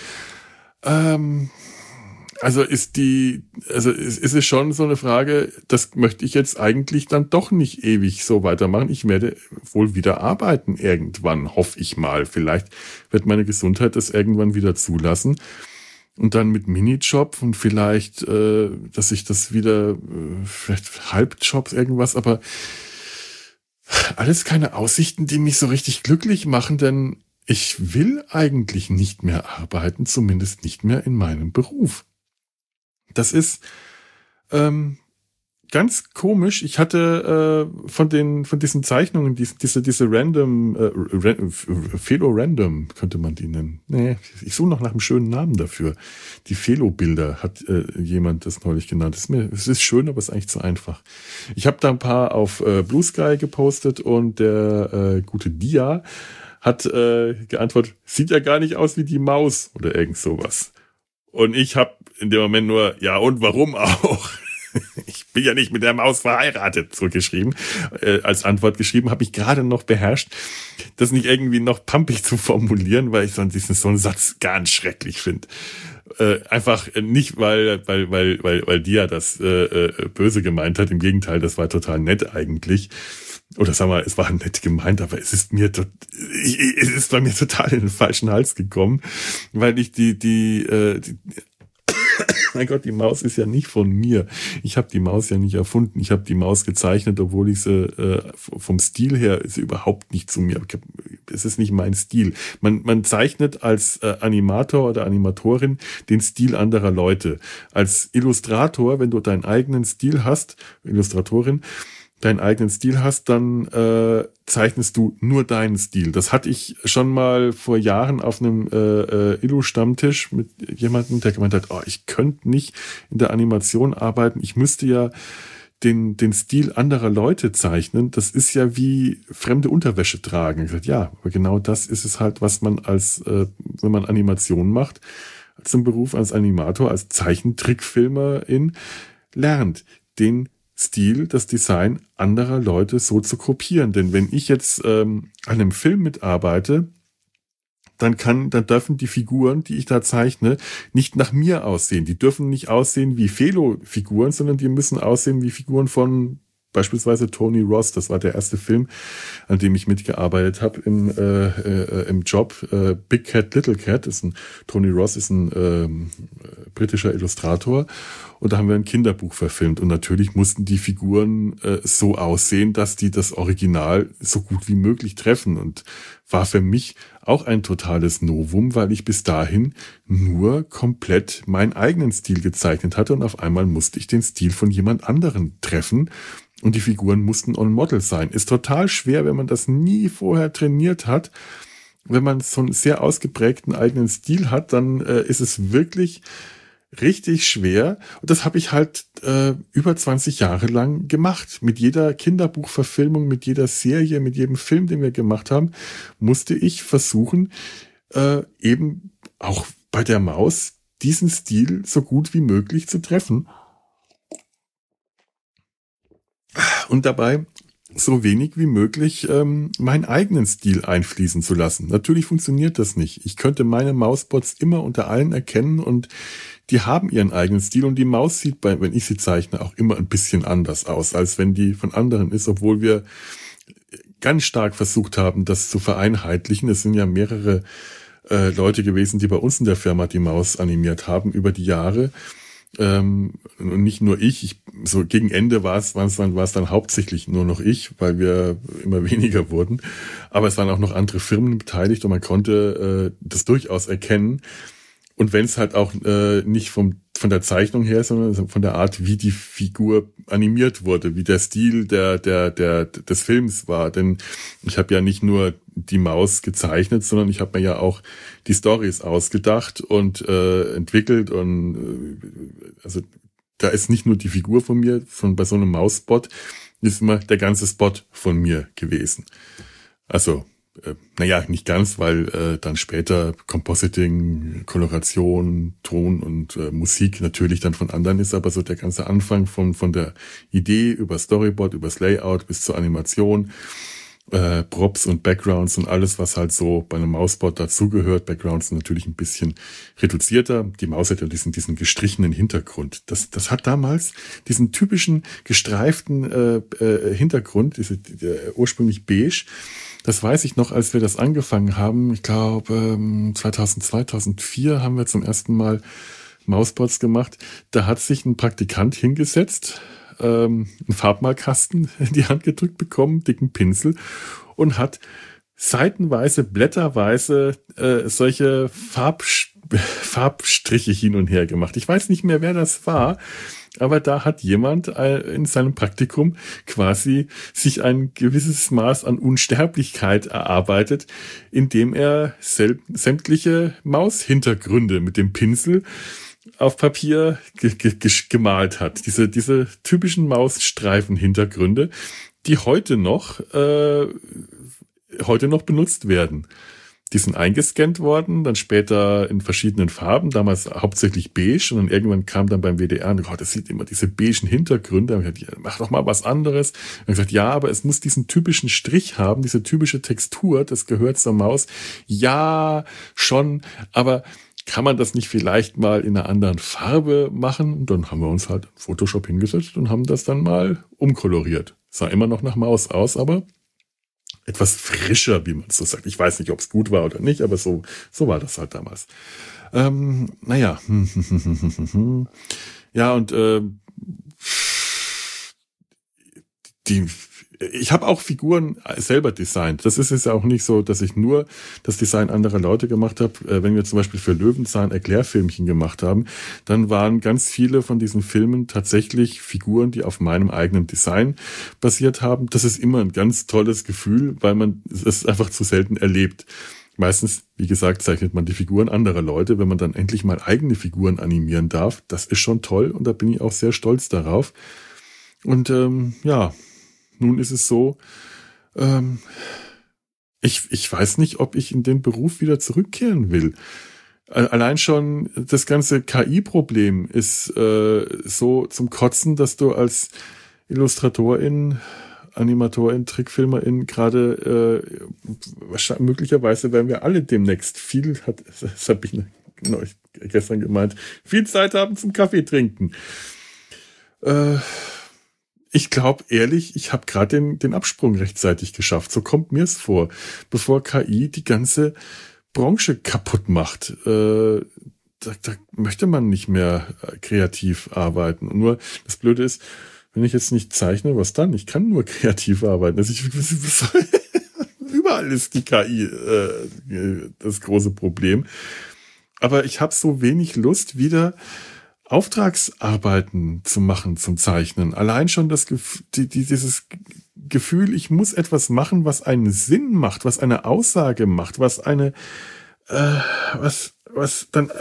ist es schon so eine Frage, das möchte ich jetzt eigentlich dann doch nicht ewig so weitermachen. Ich werde wohl wieder arbeiten irgendwann, hoffe ich mal. Vielleicht wird meine Gesundheit das irgendwann wieder zulassen. Und dann mit Minijob und vielleicht, dass ich das wieder, vielleicht Halbjobs, irgendwas, aber alles keine Aussichten, die mich so richtig glücklich machen, denn ich will eigentlich nicht mehr arbeiten, zumindest nicht mehr in meinem Beruf. Das ist ganz komisch. Ich hatte von diesen Zeichnungen, diese Random, Felo-Random, könnte man die nennen. Nee, ich suche noch nach einem schönen Namen dafür. Die Felo-Bilder hat jemand das neulich genannt. Es ist schön, aber es ist eigentlich zu einfach. Ich habe da ein paar auf Blue Sky gepostet und der gute Dia hat geantwortet, sieht ja gar nicht aus wie die Maus oder irgend sowas. Und ich habe in dem Moment nur, ja und warum auch? Ich bin ja nicht mit der Maus verheiratet, zurückgeschrieben. Als Antwort geschrieben, habe ich gerade noch beherrscht, das nicht irgendwie noch pampig zu formulieren, weil ich so einen Satz ganz schrecklich finde. Einfach nicht, weil Dia das böse gemeint hat. Im Gegenteil, das war total nett eigentlich. Oder sag mal, es war nett gemeint, aber es ist bei mir total in den falschen Hals gekommen, weil ich mein Gott, die Maus ist ja nicht von mir. Ich habe die Maus ja nicht erfunden. Ich habe die Maus gezeichnet, obwohl ich sie vom Stil her ist sie überhaupt nicht zu mir. Es ist nicht mein Stil. Man zeichnet als Animator oder Animatorin den Stil anderer Leute. Als Illustrator, wenn du deinen eigenen Stil hast, Illustratorin, deinen eigenen Stil hast, dann zeichnest du nur deinen Stil. Das hatte ich schon mal vor Jahren auf einem Illu-Stammtisch mit jemandem, der gemeint hat, oh, ich könnte nicht in der Animation arbeiten, ich müsste ja den Stil anderer Leute zeichnen. Das ist ja wie fremde Unterwäsche tragen. Ich gesagt, ja, aber genau das ist es halt, was man wenn man Animation macht, zum Beruf als Animator, als Zeichentrickfilmerin lernt, den Stil, das Design anderer Leute so zu kopieren. Denn wenn ich jetzt an einem Film mitarbeite, dann dürfen die Figuren, die ich da zeichne, nicht nach mir aussehen. Die dürfen nicht aussehen wie Felo-Figuren, sondern die müssen aussehen wie Figuren von beispielsweise Tony Ross. Das war der erste Film, an dem ich mitgearbeitet habe im Job. Big Cat, Little Cat. Tony Ross ist ein britischer Illustrator. Und da haben wir ein Kinderbuch verfilmt. Und natürlich mussten die Figuren so aussehen, dass die das Original so gut wie möglich treffen. Und war für mich auch ein totales Novum, weil ich bis dahin nur komplett meinen eigenen Stil gezeichnet hatte. Und auf einmal musste ich den Stil von jemand anderen treffen. Und die Figuren mussten on Model sein. Ist total schwer, wenn man das nie vorher trainiert hat. Wenn man so einen sehr ausgeprägten eigenen Stil hat, dann ist es wirklich richtig schwer. Und das habe ich halt über 20 Jahre lang gemacht. Mit jeder Kinderbuchverfilmung, mit jeder Serie, mit jedem Film, den wir gemacht haben, musste ich versuchen, eben auch bei der Maus diesen Stil so gut wie möglich zu treffen. Und dabei so wenig wie möglich meinen eigenen Stil einfließen zu lassen. Natürlich funktioniert das nicht. Ich könnte meine Mausbots immer unter allen erkennen und die haben ihren eigenen Stil und die Maus sieht, wenn ich sie zeichne, auch immer ein bisschen anders aus, als wenn die von anderen ist, obwohl wir ganz stark versucht haben, das zu vereinheitlichen. Es sind ja mehrere Leute gewesen, die bei uns in der Firma die Maus animiert haben über die Jahre. Und nicht nur ich, so gegen Ende war es dann hauptsächlich nur noch ich, weil wir immer weniger wurden. Aber es waren auch noch andere Firmen beteiligt und man konnte das durchaus erkennen. Und wenn es halt auch nicht von der Zeichnung her, sondern von der Art, wie die Figur animiert wurde, wie der Stil des Films war. Denn ich habe ja nicht nur die Maus gezeichnet, sondern ich habe mir ja auch die Storys ausgedacht und entwickelt. Und also da ist nicht nur die Figur von mir, bei so einem Mausspot ist immer der ganze Spot von mir gewesen. Also naja, nicht ganz, weil dann später Compositing, Koloration, Ton und Musik natürlich dann von anderen ist, aber so der ganze Anfang von der Idee über Storyboard, übers Layout bis zur Animation, Props und Backgrounds und alles, was halt so bei einem Mausbot dazugehört. Backgrounds sind natürlich ein bisschen reduzierter. Die Maus hat ja diesen gestrichenen Hintergrund. Das hat damals diesen typischen gestreiften Hintergrund, ursprünglich beige. Das weiß ich noch, als wir das angefangen haben. Ich glaube, 2004 haben wir zum ersten Mal Mausbots gemacht. Da hat sich ein Praktikant hingesetzt, einen Farbmalkasten in die Hand gedrückt bekommen, dicken Pinsel und hat seitenweise, blätterweise solche Farbstriche hin und her gemacht. Ich weiß nicht mehr, wer das war, aber da hat jemand in seinem Praktikum quasi sich ein gewisses Maß an Unsterblichkeit erarbeitet, indem er sämtliche Maushintergründe mit dem Pinsel auf Papier gemalt hat. Diese typischen Mausstreifen-Hintergründe, die heute noch benutzt werden. Die sind eingescannt worden, dann später in verschiedenen Farben, damals hauptsächlich beige, und dann irgendwann kam dann beim WDR, und das sieht immer diese beigen Hintergründe, und ich gesagt, mach doch mal was anderes. Und gesagt, ja, aber es muss diesen typischen Strich haben, diese typische Textur, das gehört zur Maus. Ja, schon, aber kann man das nicht vielleicht mal in einer anderen Farbe machen? Und dann haben wir uns halt in Photoshop hingesetzt und haben das dann mal umkoloriert. Sah immer noch nach Maus aus, aber etwas frischer, wie man so sagt. Ich weiß nicht, ob es gut war oder nicht, aber so war das halt damals. Naja. Ja, und ich habe auch Figuren selber designt. Das ist jetzt ja auch nicht so, dass ich nur das Design anderer Leute gemacht habe. Wenn wir zum Beispiel für Löwenzahn Erklärfilmchen gemacht haben, dann waren ganz viele von diesen Filmen tatsächlich Figuren, die auf meinem eigenen Design basiert haben. Das ist immer ein ganz tolles Gefühl, weil man es einfach zu selten erlebt. Meistens, wie gesagt, zeichnet man die Figuren anderer Leute. Wenn man dann endlich mal eigene Figuren animieren darf, das ist schon toll, und da bin ich auch sehr stolz darauf. Und ja, nun ist es so, ich weiß nicht, ob ich in den Beruf wieder zurückkehren will. Allein schon das ganze KI-Problem ist so zum Kotzen, dass du als Illustratorin, Animatorin, Trickfilmerin gerade möglicherweise werden wir alle demnächst hat Sabine gestern gemeint, viel Zeit haben zum Kaffee trinken. Ich glaube ehrlich, ich habe gerade den Absprung rechtzeitig geschafft. So kommt mir es vor, bevor KI die ganze Branche kaputt macht. Da möchte man nicht mehr kreativ arbeiten. Und nur das Blöde ist, wenn ich jetzt nicht zeichne, was dann? Ich kann nur kreativ arbeiten. Also überall ist die KI das große Problem. Aber ich habe so wenig Lust, wieder Auftragsarbeiten zu machen zum Zeichnen. Allein schon dieses Gefühl, ich muss etwas machen, was einen Sinn macht, was eine Aussage macht, was dann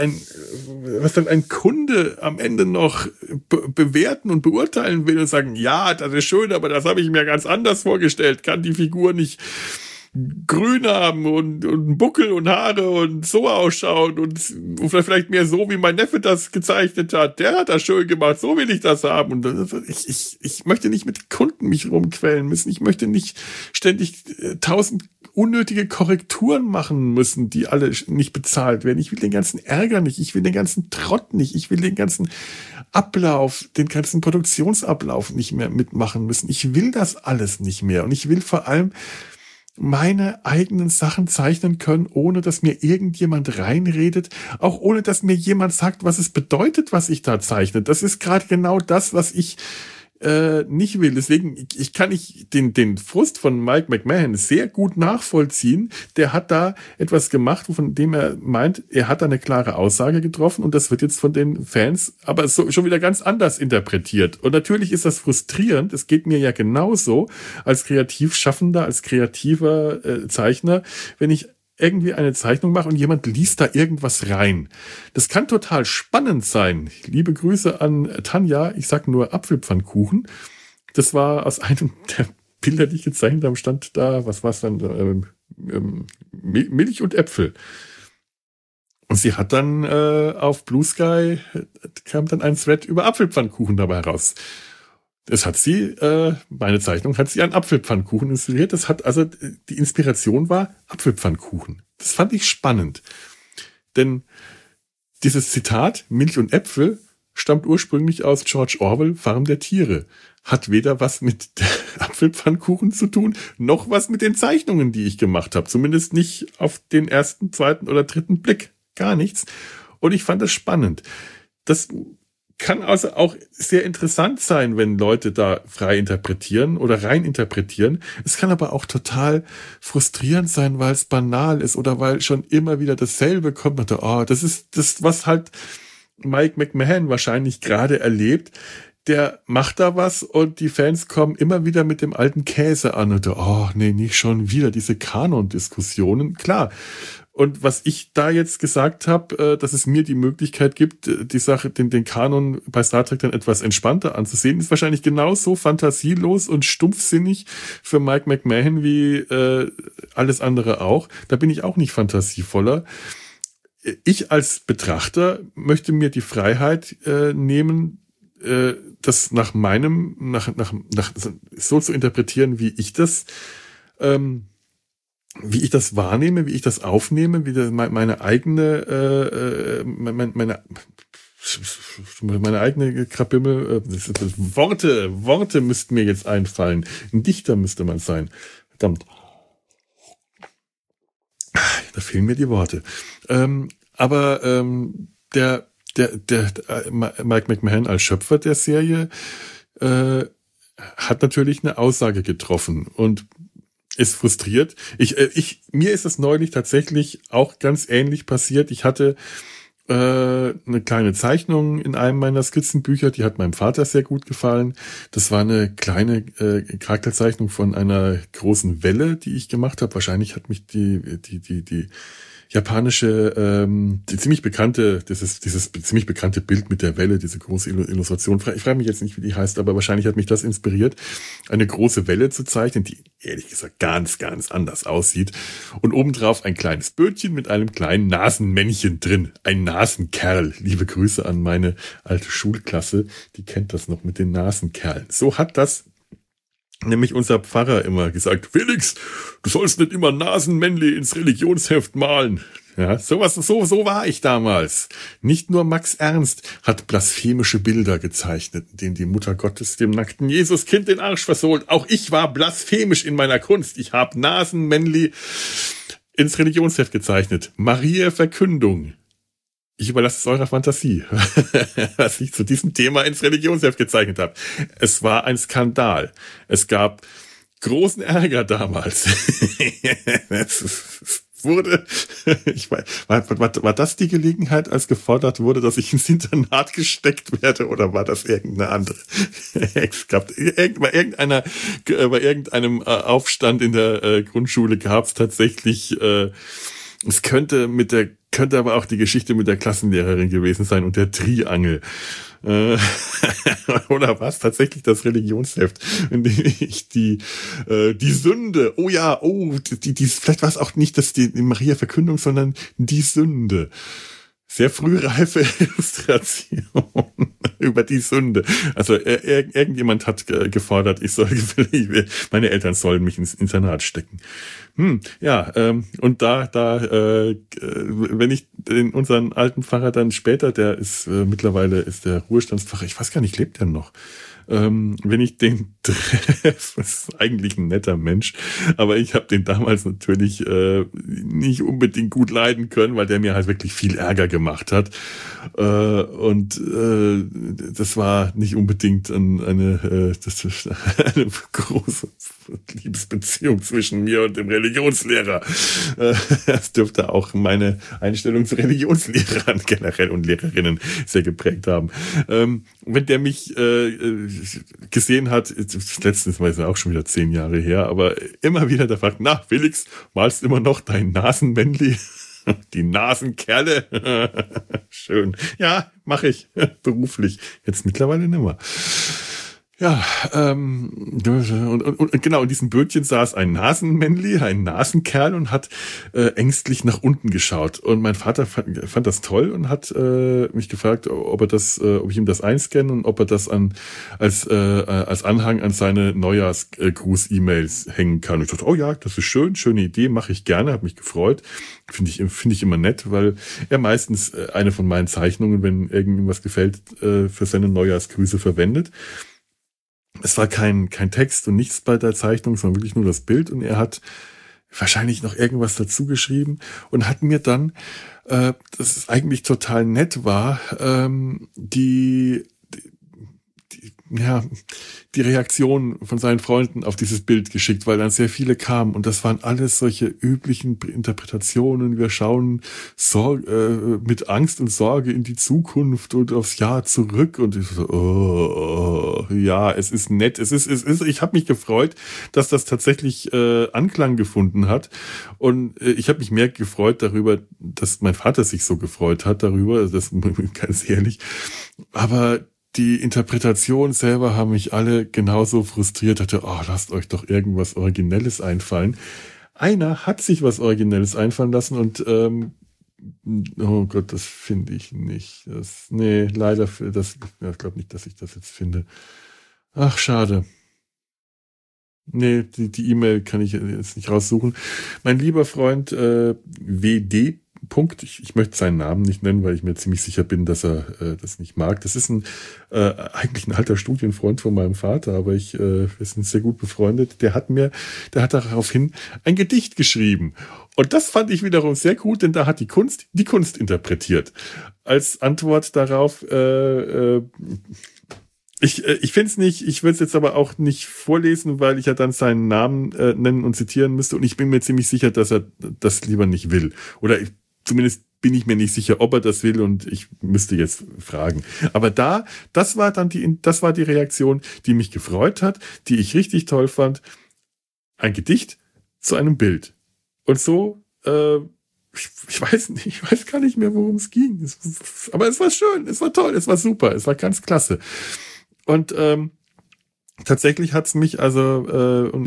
ein Kunde am Ende noch bewerten und beurteilen will und sagen, ja, das ist schön, aber das habe ich mir ganz anders vorgestellt. Kann die Figur nicht grün haben und einen Buckel und Haare und so ausschauen und vielleicht mehr so, wie mein Neffe das gezeichnet hat. Der hat das schön gemacht, so will ich das haben. Und ich möchte nicht mit Kunden mich rumquälen müssen. Ich möchte nicht ständig 1000 unnötige Korrekturen machen müssen, die alle nicht bezahlt werden. Ich will den ganzen Ärger nicht. Ich will den ganzen Trott nicht. Ich will den ganzen Ablauf, den ganzen Produktionsablauf nicht mehr mitmachen müssen. Ich will das alles nicht mehr. Und ich will vor allem meine eigenen Sachen zeichnen können, ohne dass mir irgendjemand reinredet, auch ohne dass mir jemand sagt, was es bedeutet, was ich da zeichne. Das ist gerade genau das, was ich nicht will. Deswegen, ich kann den Frust von Mike McMahon sehr gut nachvollziehen. Der hat da etwas gemacht, von dem er meint, er hat da eine klare Aussage getroffen, und das wird jetzt von den Fans aber schon wieder ganz anders interpretiert. Und natürlich ist das frustrierend. Es geht mir ja genauso als Kreativschaffender, als kreativer Zeichner, wenn ich irgendwie eine Zeichnung mache und jemand liest da irgendwas rein. Das kann total spannend sein. Liebe Grüße an Tanja. Ich sag nur Apfelpfannkuchen. Das war aus einem der Bilder, die ich gezeichnet habe, stand da, was war es dann? Milch und Äpfel. Und sie hat dann auf Blue Sky kam dann ein Thread über Apfelpfannkuchen dabei raus. Das hat sie, meine Zeichnung hat sie an Apfelpfannkuchen inspiriert. Das hat also, die Inspiration war Apfelpfannkuchen. Das fand ich spannend. Denn dieses Zitat, Milch und Äpfel, stammt ursprünglich aus George Orwell, Farm der Tiere. Hat weder was mit Apfelpfannkuchen zu tun, noch was mit den Zeichnungen, die ich gemacht habe. Zumindest nicht auf den ersten, zweiten oder dritten Blick. Gar nichts. Und ich fand das spannend. kann also auch sehr interessant sein, wenn Leute da frei interpretieren oder rein interpretieren. Es kann aber auch total frustrierend sein, weil es banal ist oder weil schon immer wieder dasselbe kommt. Das ist das, was halt Mike McMahon wahrscheinlich gerade erlebt. Der macht da was und die Fans kommen immer wieder mit dem alten Käse an und nee, nicht schon wieder diese Kanon-Diskussionen. Klar. Und was ich da jetzt gesagt habe, dass es mir die Möglichkeit gibt, die Sache, den Kanon bei Star Trek dann etwas entspannter anzusehen, ist wahrscheinlich genauso fantasielos und stumpfsinnig für Mike McMahon wie alles andere auch. Da bin ich auch nicht fantasievoller. Ich als Betrachter möchte mir die Freiheit nehmen, das nach so zu interpretieren, wie ich das wahrnehme, wie ich das aufnehme, wie meine eigene Krabimmel, Worte müssten mir jetzt einfallen. Ein Dichter müsste man sein. Verdammt. Da fehlen mir die Worte. Aber der Mike McMahon als Schöpfer der Serie hat natürlich eine Aussage getroffen und ist frustriert. Mir ist das neulich tatsächlich auch ganz ähnlich passiert. Ich hatte eine kleine Zeichnung in einem meiner Skizzenbücher, die hat meinem Vater sehr gut gefallen. Das war eine kleine Charakterzeichnung von einer großen Welle, die ich gemacht habe. Wahrscheinlich hat mich die japanische, dieses ziemlich bekannte Bild mit der Welle, diese große Illustration. Ich frage mich jetzt nicht, wie die heißt, aber wahrscheinlich hat mich das inspiriert, eine große Welle zu zeichnen, die ehrlich gesagt ganz, ganz anders aussieht. Und obendrauf ein kleines Bötchen mit einem kleinen Nasenmännchen drin. Ein Nasenkerl. Liebe Grüße an meine alte Schulklasse. Die kennt das noch mit den Nasenkerlen. So hat das nämlich unser Pfarrer immer gesagt: Felix, du sollst nicht immer Nasenmännli ins Religionsheft malen. Ja, so war ich damals. Nicht nur Max Ernst hat blasphemische Bilder gezeichnet, in denen die Mutter Gottes dem nackten Jesuskind den Arsch versohlt. Auch ich war blasphemisch in meiner Kunst. Ich habe Nasenmännli ins Religionsheft gezeichnet. Maria Verkündung. Ich überlasse es eurer Fantasie, was ich zu diesem Thema ins Religionsheft gezeichnet habe. Es war ein Skandal. Es gab großen Ärger damals. War das die Gelegenheit, als gefordert wurde, dass ich ins Internat gesteckt werde, oder war das irgendeine andere? Bei irgendeinem Aufstand in der Grundschule gab es tatsächlich, es könnte aber auch die Geschichte mit der Klassenlehrerin gewesen sein und der Triangel. Oder was? Tatsächlich das Religionsheft, in dem ich die Sünde, vielleicht war es auch nicht die Maria Verkündung, sondern die Sünde. Sehr frühreife Illustration über die Sünde. Also irgendjemand hat gefordert, meine Eltern sollen mich ins Internat stecken. Und wenn ich unseren alten Pfarrer dann später, der ist mittlerweile ist der Ruhestandspfarrer, ich weiß gar nicht, lebt der noch? Wenn ich den treffe, ist eigentlich ein netter Mensch, aber ich habe den damals natürlich nicht unbedingt gut leiden können, weil der mir halt wirklich viel Ärger gemacht hat. Das war nicht unbedingt eine große Liebesbeziehung zwischen mir und dem Religionslehrer. Das dürfte auch meine Einstellung zu Religionslehrern generell und Lehrerinnen sehr geprägt haben. Wenn der mich gesehen hat, letztens war es ja auch schon wieder 10 Jahre her, aber immer wieder der fragt: Na, Felix, malst immer noch dein Nasenmännli? Die Nasenkerle? Schön. Ja, mache ich. Beruflich. Jetzt mittlerweile nimmer. Ja, und genau, in diesem Bötchen saß ein Nasenmännli, ein Nasenkerl, und hat ängstlich nach unten geschaut. Und mein Vater fand das toll und hat mich gefragt, ob ich ihm das einscanne und ob er das als Anhang an seine Neujahrsgruß-E-Mails hängen kann. Und ich dachte, oh ja, das ist schöne Idee, mache ich gerne, habe mich gefreut. Finde ich immer nett, weil er meistens eine von meinen Zeichnungen, wenn irgendwas gefällt, für seine Neujahrsgrüße verwendet. Es war kein Text und nichts bei der Zeichnung, sondern wirklich nur das Bild, und er hat wahrscheinlich noch irgendwas dazu geschrieben und hat mir dann, dass es eigentlich total nett war, die Reaktion von seinen Freunden auf dieses Bild geschickt, weil dann sehr viele kamen und das waren alles solche üblichen Interpretationen. Wir schauen mit Angst und Sorge in die Zukunft und aufs Jahr zurück und ich so, ja, es ist nett. Ich habe mich gefreut, dass das tatsächlich Anklang gefunden hat und ich habe mich mehr gefreut darüber, dass mein Vater sich so gefreut hat darüber, das ganz ehrlich, aber die Interpretation selber haben mich alle genauso frustriert, hatte, lasst euch doch irgendwas Originelles einfallen. Einer hat sich was Originelles einfallen lassen und oh Gott, das finde ich nicht. Leider, ich glaube nicht, dass ich das jetzt finde. Ach, schade. Nee, die E-Mail kann ich jetzt nicht raussuchen. Mein lieber Freund WD. Ich möchte seinen Namen nicht nennen, weil ich mir ziemlich sicher bin, dass er das nicht mag. Das ist eigentlich ein alter Studienfreund von meinem Vater, aber wir sind sehr gut befreundet. Der hat daraufhin ein Gedicht geschrieben. Und das fand ich wiederum sehr gut, denn da hat die Kunst interpretiert. Als Antwort darauf, ich finde es nicht, ich würde es jetzt aber auch nicht vorlesen, weil ich ja dann seinen Namen nennen und zitieren müsste. Und ich bin mir ziemlich sicher, dass er das lieber nicht will. Oder zumindest bin ich mir nicht sicher, ob er das will und ich müsste jetzt fragen. Aber das war die Reaktion, die mich gefreut hat, die ich richtig toll fand. Ein Gedicht zu einem Bild. Und so, ich weiß gar nicht mehr, worum es ging. Aber es war schön, es war toll, es war super, es war ganz klasse. Und tatsächlich hat's mich und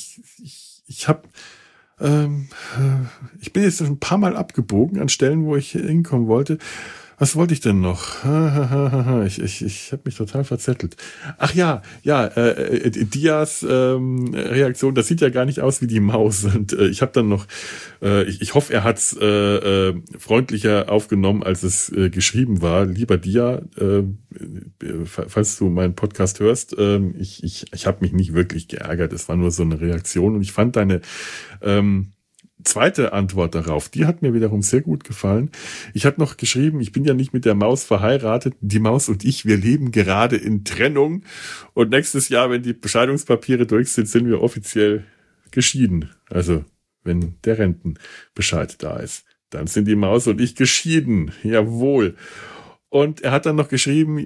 ich bin jetzt ein paar Mal abgebogen an Stellen, wo ich hinkommen wollte. Was wollte ich denn noch? Ich habe mich total verzettelt. Ach ja, Dias Reaktion, das sieht ja gar nicht aus wie die Maus. Und ich habe dann noch, ich hoffe, er hat's freundlicher aufgenommen, als es geschrieben war. Lieber Dia, falls du meinen Podcast hörst, ich habe mich nicht wirklich geärgert. Es war nur so eine Reaktion und ich fand deine zweite Antwort darauf, die hat mir wiederum sehr gut gefallen. Ich hatte noch geschrieben, ich bin ja nicht mit der Maus verheiratet. Die Maus und ich, wir leben gerade in Trennung. Und nächstes Jahr, wenn die Scheidungspapiere durch sind wir offiziell geschieden. Also, wenn der Rentenbescheid da ist. Dann sind die Maus und ich geschieden. Jawohl. Und er hat dann noch geschrieben,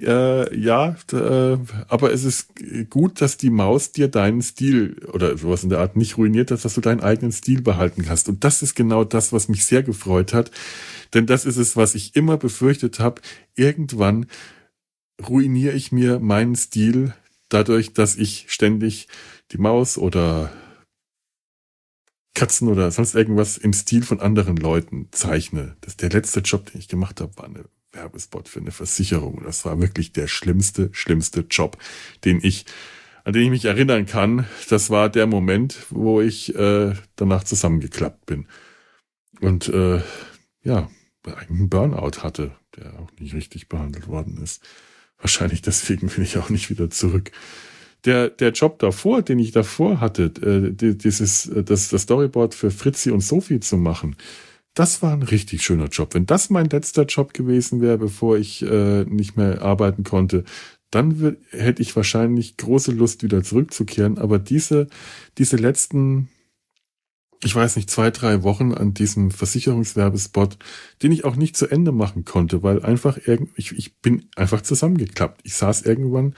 aber es ist gut, dass die Maus dir deinen Stil oder sowas in der Art nicht ruiniert hat, dass du deinen eigenen Stil behalten kannst. Und das ist genau das, was mich sehr gefreut hat. Denn das ist es, was ich immer befürchtet habe. Irgendwann ruiniere ich mir meinen Stil dadurch, dass ich ständig die Maus oder Katzen oder sonst irgendwas im Stil von anderen Leuten zeichne. Der letzte Job, den ich gemacht habe, war eine Werbespot für eine Versicherung. Das war wirklich der schlimmste Job, an den ich mich erinnern kann. Das war der Moment, wo ich danach zusammengeklappt bin. Und einen Burnout hatte, der auch nicht richtig behandelt worden ist. Wahrscheinlich deswegen bin ich auch nicht wieder zurück. Der Job davor, den ich davor hatte, das Storyboard für Fritzi und Sophie zu machen, das war ein richtig schöner Job. Wenn das mein letzter Job gewesen wäre, bevor ich nicht mehr arbeiten konnte, dann hätte ich wahrscheinlich große Lust, wieder zurückzukehren. Aber diese letzten, ich weiß nicht, 2-3 Wochen an diesem Versicherungswerbespot, den ich auch nicht zu Ende machen konnte, weil einfach ich bin einfach zusammengeklappt. Ich saß irgendwann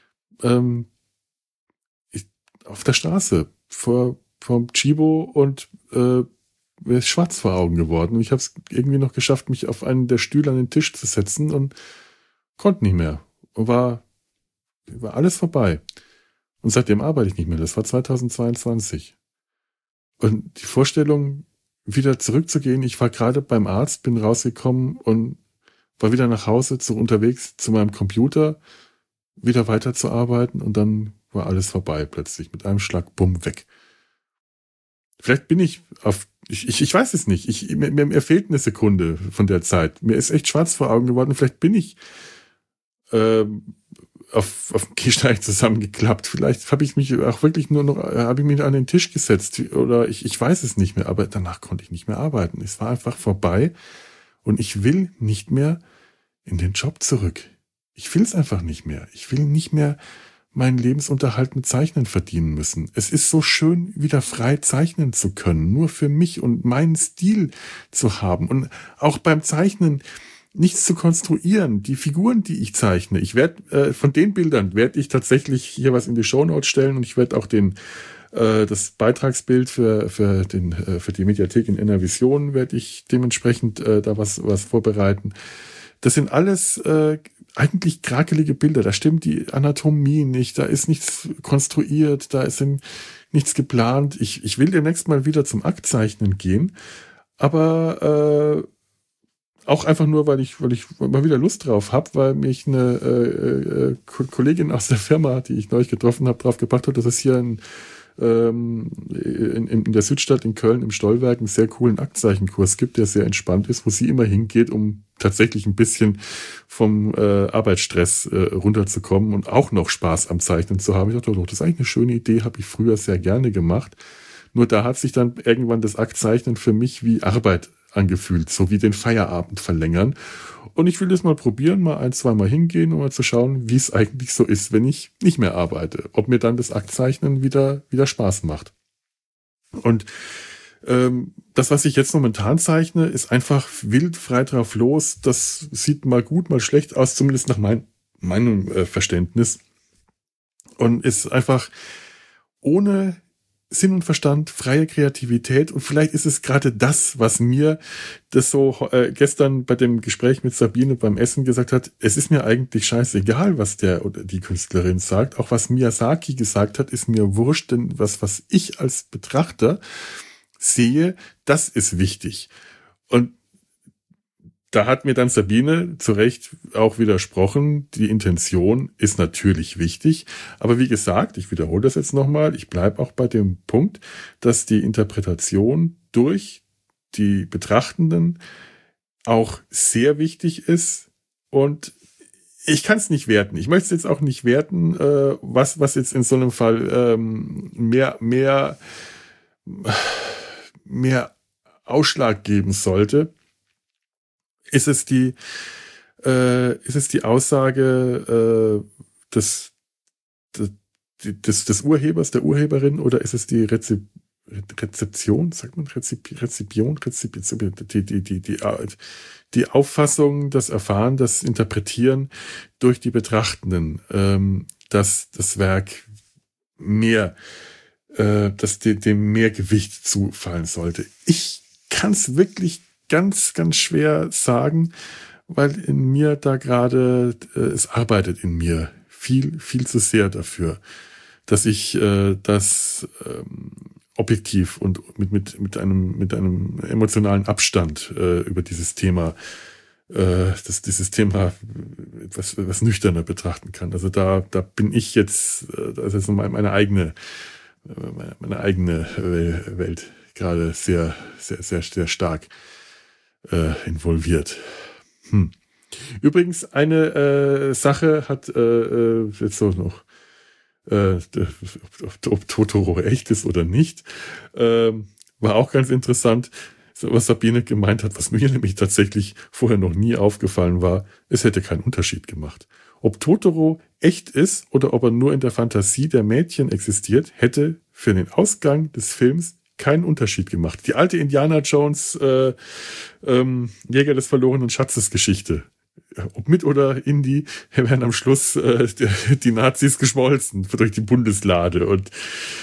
auf der Straße vom Chibo und mir ist schwarz vor Augen geworden. Und ich habe es irgendwie noch geschafft, mich auf einen der Stühle an den Tisch zu setzen und konnte nicht mehr. Und war alles vorbei. Und seitdem arbeite ich nicht mehr. Das war 2022. Und die Vorstellung, wieder zurückzugehen, ich war gerade beim Arzt, bin rausgekommen und war wieder nach Hause, unterwegs zu meinem Computer, wieder weiterzuarbeiten und dann war alles vorbei plötzlich. Mit einem Schlag, bumm, weg. Vielleicht bin ich ich weiß es nicht. Mir fehlt eine Sekunde von der Zeit. Mir ist echt schwarz vor Augen geworden. Vielleicht bin ich auf dem Gehsteig zusammengeklappt. Vielleicht habe ich mich auch wirklich habe ich mich an den Tisch gesetzt oder ich weiß es nicht mehr, aber danach konnte ich nicht mehr arbeiten. Es war einfach vorbei und ich will nicht mehr in den Job zurück. Ich will es einfach nicht mehr. Ich will nicht mehr meinen Lebensunterhalt mit Zeichnen verdienen müssen. Es ist so schön, wieder frei zeichnen zu können, nur für mich und meinen Stil zu haben und auch beim Zeichnen nichts zu konstruieren. Die Figuren, die ich zeichne, ich werde von den Bildern werde ich tatsächlich hier was in die Shownotes stellen und ich werde auch das Beitragsbild für die Mediathek in NRVision werde ich dementsprechend da was vorbereiten. Das sind alles eigentlich krakelige Bilder. Da stimmt die Anatomie nicht, da ist nichts konstruiert, da ist nichts geplant. Ich will demnächst mal wieder zum Aktzeichnen gehen, aber auch einfach nur, weil ich mal wieder Lust drauf habe, weil mich eine Kollegin aus der Firma, die ich neulich getroffen habe, drauf gebracht hat, dass es hier in der Südstadt in Köln im Stollwerk einen sehr coolen Aktzeichenkurs gibt, der sehr entspannt ist, wo sie immer hingeht, um tatsächlich ein bisschen vom Arbeitsstress runterzukommen und auch noch Spaß am Zeichnen zu haben. Ich dachte, das ist eigentlich eine schöne Idee, habe ich früher sehr gerne gemacht. Nur da hat sich dann irgendwann das Aktzeichnen für mich wie Arbeit angefühlt, so wie den Feierabend verlängern. Und ich will das mal probieren, mal 1-2 Mal hingehen, um mal zu schauen, wie es eigentlich so ist, wenn ich nicht mehr arbeite. Ob mir dann das Aktzeichnen wieder Spaß macht. Und das, was ich jetzt momentan zeichne, ist einfach wild frei drauf los. Das sieht mal gut, mal schlecht aus, zumindest nach meinem Verständnis. Und ist einfach ohne Sinn und Verstand, freie Kreativität und vielleicht ist es gerade das, was mir das so gestern bei dem Gespräch mit Sabine beim Essen gesagt hat, es ist mir eigentlich scheißegal, was der oder die Künstlerin sagt, auch was Miyazaki gesagt hat, ist mir wurscht, denn was ich als Betrachter sehe, das ist wichtig. Und da hat mir dann Sabine zu Recht auch widersprochen, die Intention ist natürlich wichtig, aber wie gesagt, ich wiederhole das jetzt nochmal, ich bleibe auch bei dem Punkt, dass die Interpretation durch die Betrachtenden auch sehr wichtig ist und ich kann es nicht werten. Ich möchte es jetzt auch nicht werten, was jetzt in so einem Fall mehr Ausschlag geben sollte. Ist es die Aussage des Urhebers, der Urheberin, oder ist es die Rezeption, sagt man Rezipion, die Auffassung, das Erfahren, das Interpretieren durch die Betrachtenden, dass das Werk dass dem mehr Gewicht zufallen sollte. Ich kann es wirklich ganz, ganz schwer sagen, weil in mir da gerade, es arbeitet in mir viel, viel zu sehr dafür, dass ich das objektiv und mit einem emotionalen Abstand über dieses Thema, dieses Thema etwas nüchterner betrachten kann. Also da bin ich jetzt, das ist meine eigene Welt gerade sehr, sehr, sehr, sehr stark involviert. Übrigens, eine Sache hat jetzt so noch, ob Totoro echt ist oder nicht, war auch ganz interessant, was Sabine gemeint hat, was mir nämlich tatsächlich vorher noch nie aufgefallen war, es hätte keinen Unterschied gemacht. Ob Totoro echt ist oder ob er nur in der Fantasie der Mädchen existiert, hätte für den Ausgang des Films keinen Unterschied gemacht. Die alte Indiana Jones Jäger des verlorenen Schatzes Geschichte. Ob mit oder Indie, werden am Schluss die Nazis geschmolzen durch die Bundeslade. Und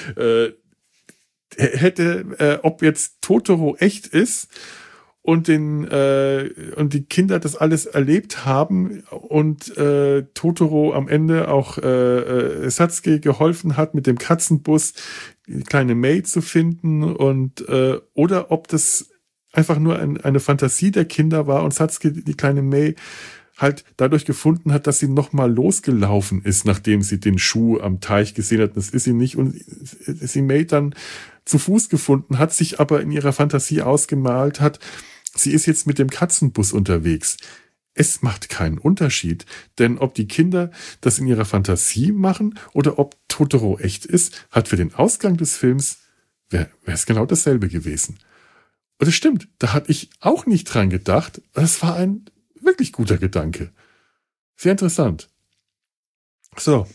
ob jetzt Totoro echt ist und die Kinder das alles erlebt haben und Totoro am Ende auch Satsuki geholfen hat, mit dem Katzenbus die kleine May zu finden und oder ob das einfach nur eine Fantasie der Kinder war und Satsuki die kleine May halt dadurch gefunden hat, dass sie nochmal losgelaufen ist, nachdem sie den Schuh am Teich gesehen hat. Das ist sie nicht. Und sie May dann zu Fuß gefunden hat, sich aber in ihrer Fantasie ausgemalt hat, sie ist jetzt mit dem Katzenbus unterwegs. es macht keinen Unterschied. Denn ob die Kinder das in ihrer Fantasie machen oder ob Totoro echt ist, hat für den Ausgang des Films, wäre es genau dasselbe gewesen. Und es stimmt, da hatte ich auch nicht dran gedacht. Das war ein wirklich guter Gedanke. Sehr interessant. So,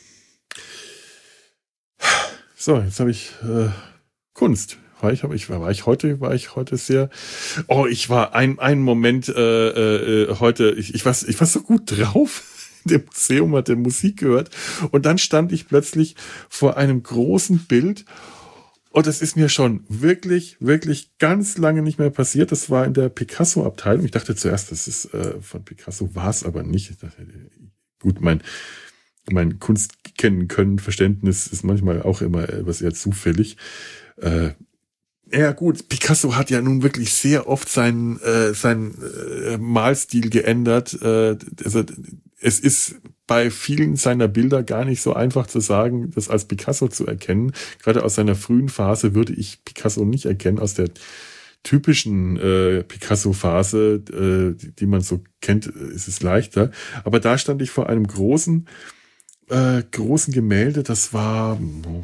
jetzt habe ich Kunst. War ich heute sehr. Oh, ich war ein Moment heute. Ich war so gut drauf. Im Museum hat der Musik gehört und dann stand ich plötzlich vor einem großen Bild. Und das ist mir schon wirklich, wirklich ganz lange nicht mehr passiert. Das war in der Picasso-Abteilung. Ich dachte zuerst, das ist von Picasso, war es aber nicht. Ich dachte, gut, mein Kunst kennen können, Verständnis ist manchmal auch immer etwas eher zufällig. Ja gut, Picasso hat ja nun wirklich sehr oft seinen Malstil geändert. Also es ist bei vielen seiner Bilder gar nicht so einfach zu sagen, das als Picasso zu erkennen. Gerade aus seiner frühen Phase würde ich Picasso nicht erkennen. Aus der typischen Picasso-Phase, die man so kennt, ist es leichter. Aber da stand ich vor einem großen Gemälde. Das war,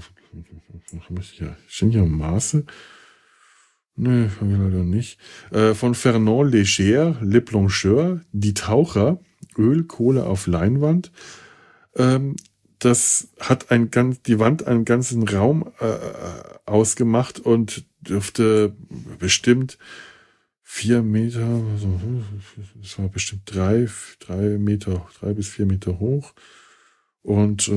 sind ja Maße. Nee, haben wir leider nicht. Von Fernand Léger, Le Plancheur, Die Taucher, Öl, Kohle auf Leinwand. Das hat die Wand einen ganzen Raum ausgemacht und dürfte bestimmt 4 Meter, also, das war bestimmt 3 bis 4 Meter hoch und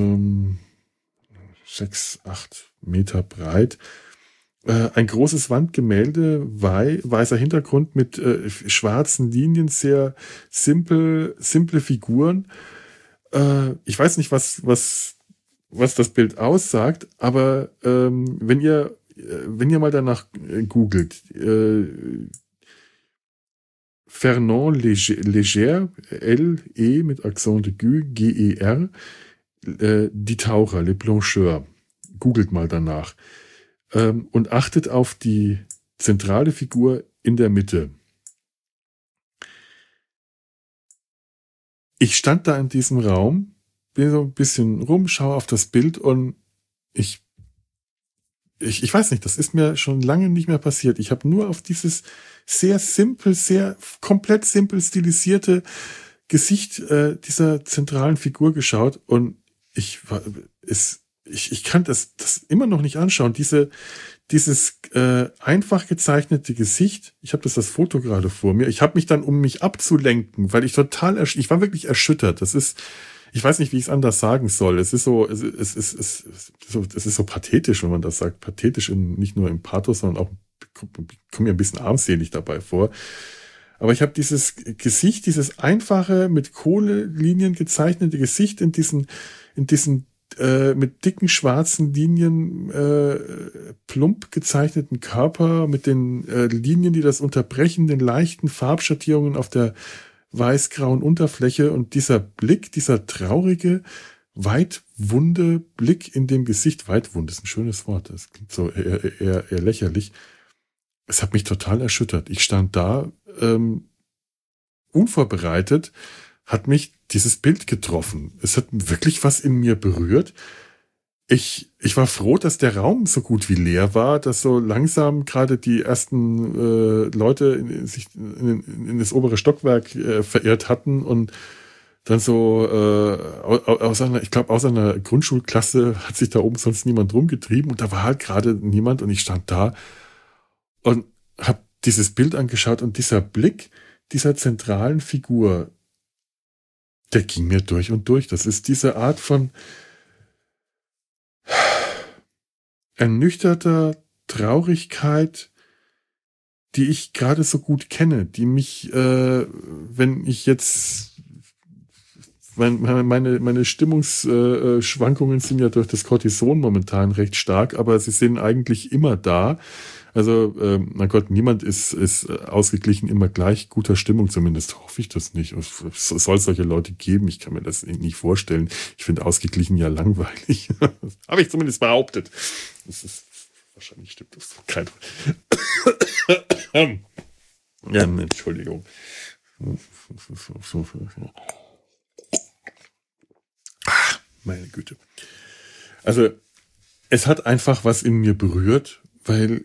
6, 8 Meter breit. Ein großes Wandgemälde, weißer Hintergrund mit schwarzen Linien, sehr simple Figuren. Ich weiß nicht, was das Bild aussagt, aber wenn ihr mal danach googelt, Fernand Léger, L-E mit Accent aigu, G-E-R, Die Taucher, Le Plancheur. Googelt mal danach. Und achtet auf die zentrale Figur in der Mitte. Ich stand da in diesem Raum, bin so ein bisschen rum, schaue auf das Bild und ich weiß nicht, das ist mir schon lange nicht mehr passiert. Ich habe nur auf dieses sehr komplett simpel stilisierte Gesicht dieser zentralen Figur geschaut und ich kann das immer noch nicht anschauen. Dieses einfach gezeichnete Gesicht, ich habe das Foto gerade vor mir, ich habe mich dann, um mich abzulenken, weil ich war wirklich erschüttert. Ich weiß nicht, wie ich es anders sagen soll. Es ist so pathetisch, wenn man das sagt. Pathetisch nicht nur im Pathos, sondern auch, kommt mir ein bisschen armselig dabei vor. Aber ich habe dieses Gesicht, dieses einfache, mit Kohlelinien gezeichnete Gesicht in diesen mit dicken schwarzen Linien plump gezeichneten Körper, mit den Linien, die das unterbrechen, den leichten Farbschattierungen auf der weiß-grauen Unterfläche und dieser Blick, dieser traurige, weitwunde Blick in dem Gesicht. Weitwund ist ein schönes Wort, das klingt so eher lächerlich. Es hat mich total erschüttert. Ich stand da unvorbereitet, hat mich dieses Bild getroffen. Es hat wirklich was in mir berührt. Ich war froh, dass der Raum so gut wie leer war, dass so langsam gerade die ersten Leute sich in das obere Stockwerk verirrt hatten und dann so aus einer Grundschulklasse hat sich da oben sonst niemand rumgetrieben und da war halt gerade niemand und ich stand da und habe dieses Bild angeschaut und dieser Blick dieser zentralen Figur, der ging mir durch und durch. Das ist diese Art von ernüchterter Traurigkeit, die ich gerade so gut kenne, die mich, wenn ich jetzt meine Stimmungsschwankungen sind ja durch das Cortison momentan recht stark, aber sie sind eigentlich immer da. Also, mein Gott, niemand ist ausgeglichen immer gleich guter Stimmung, zumindest hoffe ich das nicht. Es soll solche Leute geben, ich kann mir das nicht vorstellen. Ich finde ausgeglichen ja langweilig. Habe ich zumindest behauptet. Wahrscheinlich stimmt das kein. Entschuldigung. Ach, meine Güte. Also, es hat einfach was in mir berührt, weil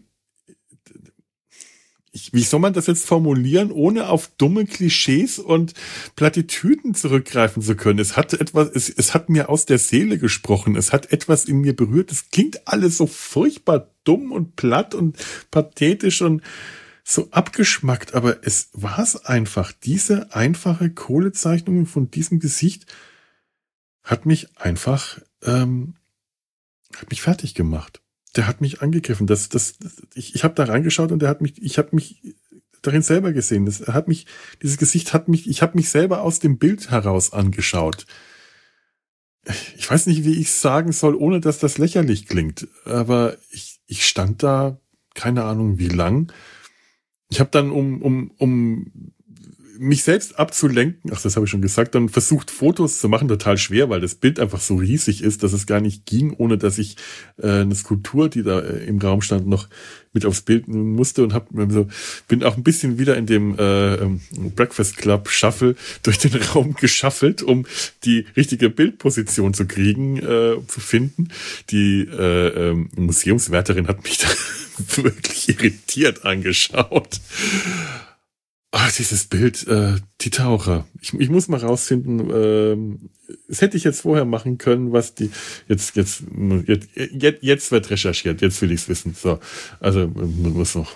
wie soll man das jetzt formulieren, ohne auf dumme Klischees und Plattitüden zurückgreifen zu können? Es hat etwas, es hat mir aus der Seele gesprochen. Es hat etwas in mir berührt. Es klingt alles so furchtbar dumm und platt und pathetisch und so abgeschmackt, aber es war es einfach. Diese einfache Kohlezeichnung von diesem Gesicht hat mich einfach, hat mich fertig gemacht. Der hat mich angegriffen. Ich habe da reingeschaut und ich habe mich darin selber gesehen. Dieses Gesicht hat mich, ich habe mich selber aus dem Bild heraus angeschaut. Ich weiß nicht, wie ich es sagen soll, ohne dass das lächerlich klingt. Aber ich stand da, keine Ahnung wie lang. Ich habe dann, um mich selbst abzulenken, ach, das habe ich schon gesagt, dann versucht, Fotos zu machen, total schwer, weil das Bild einfach so riesig ist, dass es gar nicht ging, ohne dass ich eine Skulptur, die da im Raum stand, noch mit aufs Bild nehmen musste und bin auch ein bisschen wieder in dem Breakfast Club Shuffle durch den Raum geschaffelt, um die richtige Bildposition zu kriegen, zu finden. Die Museumswärterin hat mich da wirklich irritiert angeschaut. Ach, dieses Bild, die Taucher. Ich muss mal rausfinden, das hätte ich jetzt vorher machen können, was die, jetzt wird recherchiert, jetzt will ich es wissen. So, also, man muss noch,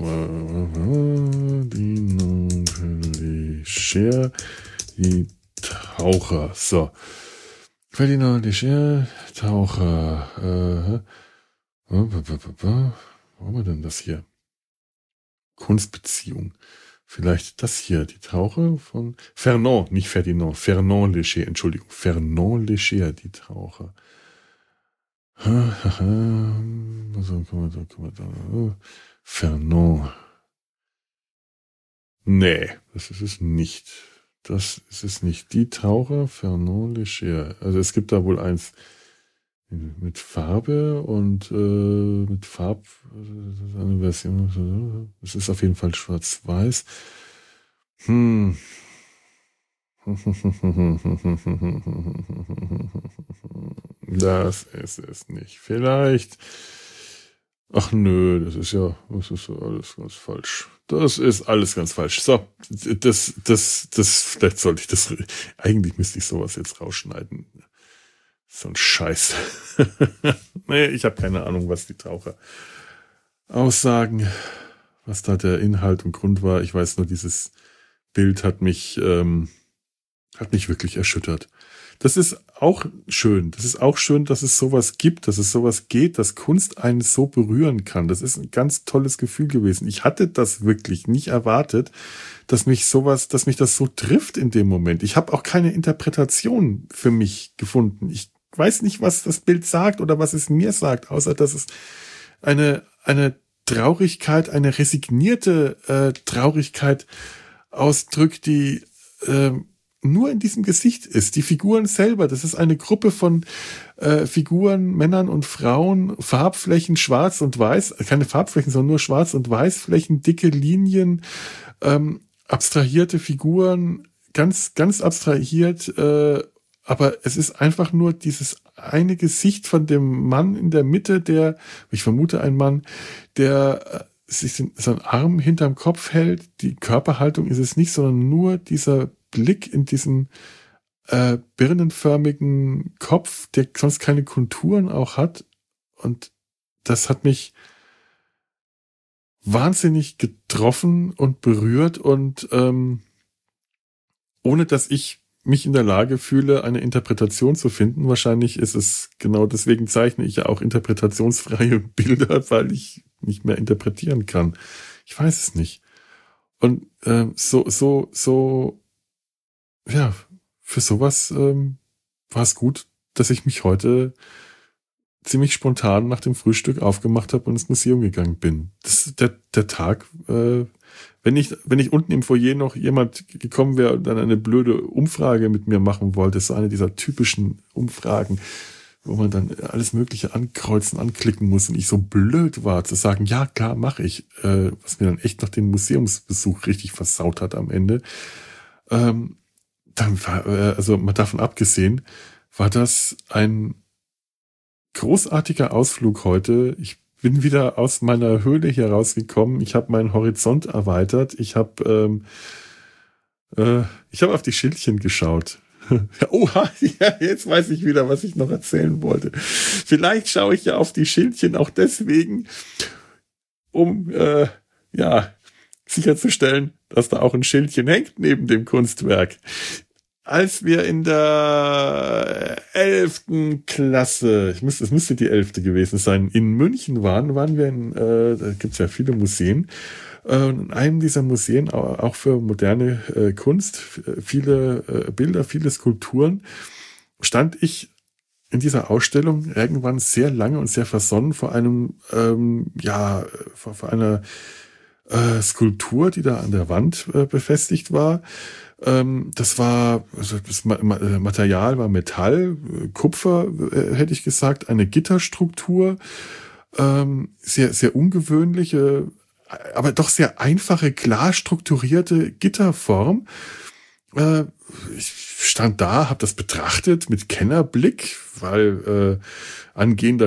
die Taucher, so. Ferdinand Leger, Taucher, wo haben wir denn das hier? Kunstbeziehung. Vielleicht das hier, die Taucher von Fernand, nicht Ferdinand, Fernand Léger, Entschuldigung, Fernand Léger, die Taucher. Also, guck mal da. Fernand. Nee, das ist es nicht. Das ist es nicht. Die Taucher, Fernand Léger. Also es gibt da wohl eins mit Farbe und mit eine Version. Es ist auf jeden Fall schwarz-weiß. Das ist es nicht. Vielleicht. Ach nö, das ist alles ganz falsch. Das ist alles ganz falsch. So, vielleicht sollte ich das, eigentlich müsste ich sowas jetzt rausschneiden. So ein Scheiß. Nee, ich habe keine Ahnung, was die Taucher aussagen, was da der Inhalt und Grund war. Ich weiß nur, dieses Bild hat mich wirklich erschüttert. Das ist auch schön. Das ist auch schön, dass es sowas gibt, dass es sowas geht, dass Kunst einen so berühren kann. Das ist ein ganz tolles Gefühl gewesen. Ich hatte das wirklich nicht erwartet, dass mich das so trifft in dem Moment. Ich habe auch keine Interpretation für mich gefunden. Ich weiß nicht, was das Bild sagt oder was es mir sagt, außer dass es eine Traurigkeit, eine resignierte Traurigkeit ausdrückt, die nur in diesem Gesicht ist. Die Figuren selber, das ist eine Gruppe von Figuren, Männern und Frauen, Farbflächen schwarz und weiß, keine Farbflächen, sondern nur schwarz und weiß-Flächen, dicke Linien, abstrahierte Figuren, ganz, ganz abstrahiert, aber es ist einfach nur dieses eine Gesicht von dem Mann in der Mitte, ich vermute ein Mann, der sich seinen Arm hinterm Kopf hält. Die Körperhaltung ist es nicht, sondern nur dieser Blick in diesen birnenförmigen Kopf, der sonst keine Konturen auch hat. Und das hat mich wahnsinnig getroffen und berührt und ohne dass ich mich in der Lage fühle, eine Interpretation zu finden. Wahrscheinlich ist es genau deswegen zeichne ich ja auch interpretationsfreie Bilder, weil ich nicht mehr interpretieren kann. Ich weiß es nicht. Und ja, für sowas war es gut, dass ich mich heute ziemlich spontan nach dem Frühstück aufgemacht habe und ins Museum gegangen bin. Das ist der Tag, wenn ich unten im Foyer noch jemand gekommen wäre und dann eine blöde Umfrage mit mir machen wollte, so eine dieser typischen Umfragen, wo man dann alles Mögliche ankreuzen, anklicken muss und ich so blöd war zu sagen, ja klar, mache ich, was mir dann echt nach dem Museumsbesuch richtig versaut hat am Ende. Dann war, also mal davon abgesehen, war das ein großartiger Ausflug heute. Ich bin wieder aus meiner Höhle hier rausgekommen. Ich habe meinen Horizont erweitert. Ich habe auf die Schildchen geschaut. Oha, ja, jetzt weiß ich wieder, was ich noch erzählen wollte. Vielleicht schaue ich ja auf die Schildchen auch deswegen, um sicherzustellen, dass da auch ein Schildchen hängt neben dem Kunstwerk. Als wir in der 11. Klasse, es müsste die 11. gewesen sein, in München waren wir da gibt's ja viele Museen, in einem dieser Museen, auch für moderne Kunst, viele Bilder, viele Skulpturen, stand ich in dieser Ausstellung irgendwann sehr lange und sehr versonnen vor einem, vor einer Skulptur, die da an der Wand befestigt war. Das Material war Metall, Kupfer, hätte ich gesagt, eine Gitterstruktur, sehr, sehr ungewöhnliche, aber doch sehr einfache, klar strukturierte Gitterform. Ich stand da, habe das betrachtet mit Kennerblick, weil angehender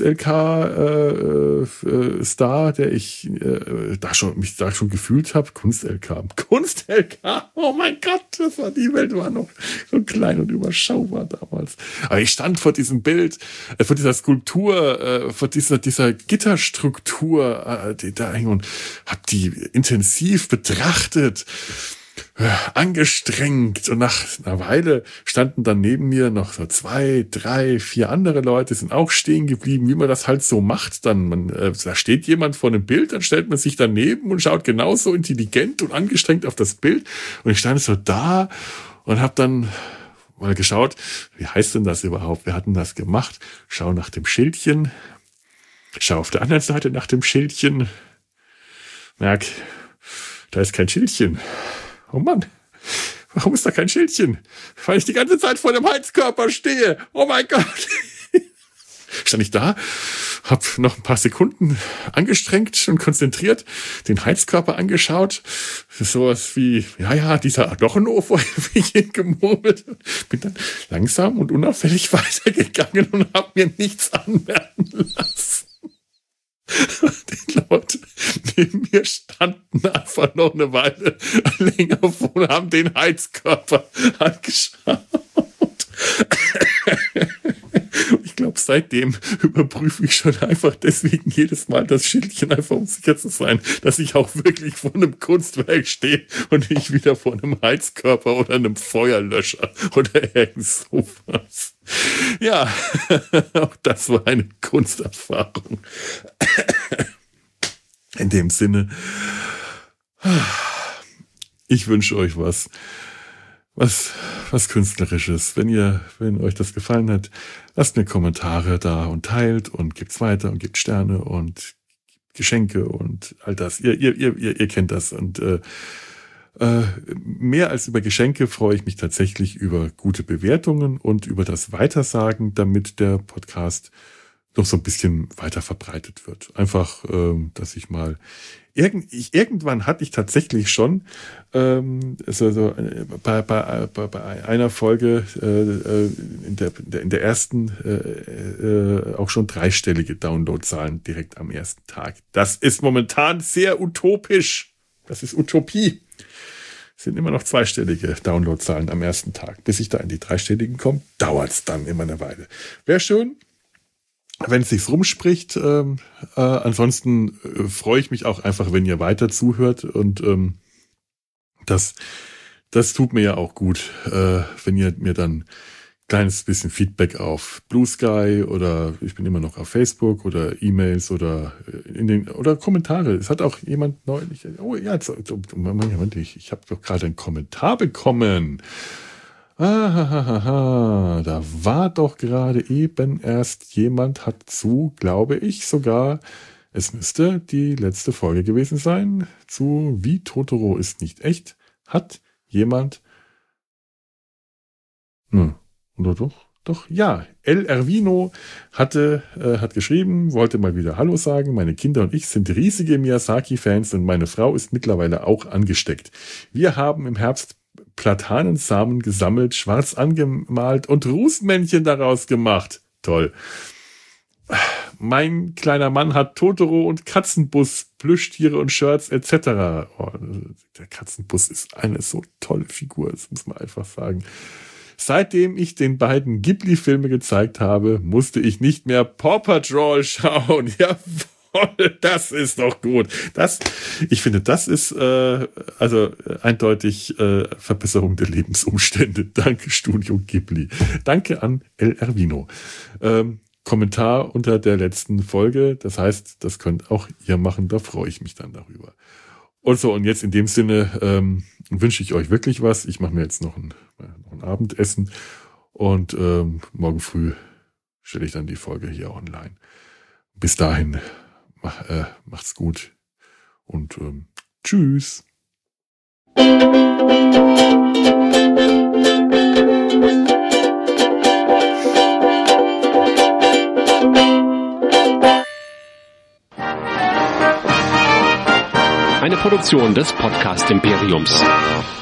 Kunst-LK-Star, der ich mich da schon gefühlt habe. Kunst-LK, oh mein Gott, die Welt war noch so klein und überschaubar damals. Aber ich stand vor diesem Bild, vor dieser Skulptur, vor dieser Gitterstruktur, die da hing und habe die intensiv betrachtet, angestrengt, und nach einer Weile standen dann neben mir noch so 2, 3, 4 andere Leute, sind auch stehen geblieben, wie man das halt so macht. Dann da steht jemand vor einem Bild, dann stellt man sich daneben und schaut genauso intelligent und angestrengt auf das Bild. Und ich stand so da und habe dann mal geschaut, wie heißt denn das überhaupt? Wer hat denn das gemacht? Schau nach dem Schildchen, schau auf der anderen Seite nach dem Schildchen, merk, da ist kein Schildchen. Oh Mann, warum ist da kein Schildchen? Weil ich die ganze Zeit vor dem Heizkörper stehe. Oh mein Gott. Stand ich da, hab noch ein paar Sekunden angestrengt und konzentriert den Heizkörper angeschaut. Sowas wie, dieser Adorno vorhin gemurmelt. Bin dann langsam und unauffällig weitergegangen und hab mir nichts anmerken lassen. Die Leute neben mir standen einfach noch eine Weile länger vor und haben den Heizkörper angeschaut. Ich glaube, seitdem überprüfe ich schon einfach deswegen jedes Mal das Schildchen, einfach um sicher zu sein, dass ich auch wirklich vor einem Kunstwerk stehe und nicht wieder vor einem Heizkörper oder einem Feuerlöscher oder irgend sowas. Ja, auch das war eine Kunsterfahrung. In dem Sinne, ich wünsche euch was Künstlerisches. Wenn euch das gefallen hat, lasst mir Kommentare da und teilt und gibt's weiter und gebt Sterne und Geschenke und all das. Ihr kennt das. Und mehr als über Geschenke freue ich mich tatsächlich über gute Bewertungen und über das Weitersagen, damit der Podcast noch so ein bisschen weiter verbreitet wird. Einfach, dass ich mal irgendwann hatte ich tatsächlich schon bei einer Folge in der ersten auch schon 3-stellige Downloadzahlen direkt am ersten Tag. Das ist momentan sehr utopisch. Das ist Utopie. Es sind immer noch 2-stellige Downloadzahlen am ersten Tag. Bis ich da in die 3-stelligen komme, dauert es dann immer eine Weile. Wäre schön, wenn es sich rumspricht. Ansonsten freue ich mich auch einfach, wenn ihr weiter zuhört. Und das tut mir ja auch gut, wenn ihr mir dann kleines bisschen Feedback auf Blue Sky oder ich bin immer noch auf Facebook oder E-Mails oder oder Kommentare. Es hat auch jemand neulich, ich habe doch gerade einen Kommentar bekommen. Da war doch gerade eben erst jemand hat glaube ich sogar, es müsste die letzte Folge gewesen sein, zu Wie Totoro ist nicht echt, hat jemand oder doch, ja. El Ervino hat geschrieben, wollte mal wieder Hallo sagen. Meine Kinder und ich sind riesige Miyazaki-Fans und meine Frau ist mittlerweile auch angesteckt. Wir haben im Herbst Platanensamen gesammelt, schwarz angemalt und Rußmännchen daraus gemacht. Toll. Mein kleiner Mann hat Totoro und Katzenbus, Plüschtiere und Shirts etc. Oh, der Katzenbus ist eine so tolle Figur, das muss man einfach sagen. Seitdem ich den beiden Ghibli-Filme gezeigt habe, musste ich nicht mehr Paw Patrol schauen. Jawohl, das ist doch gut. Ich finde, das ist eindeutig Verbesserung der Lebensumstände. Danke, Studio Ghibli. Danke an El Ervino. Kommentar unter der letzten Folge. Das heißt, das könnt auch ihr machen. Da freue ich mich dann darüber. Und so, und jetzt in dem Sinne wünsche ich euch wirklich was. Ich mache mir jetzt noch ein Abendessen und morgen früh stelle ich dann die Folge hier online. Bis dahin, macht's gut und tschüss. Eine Produktion des Podcast Imperiums.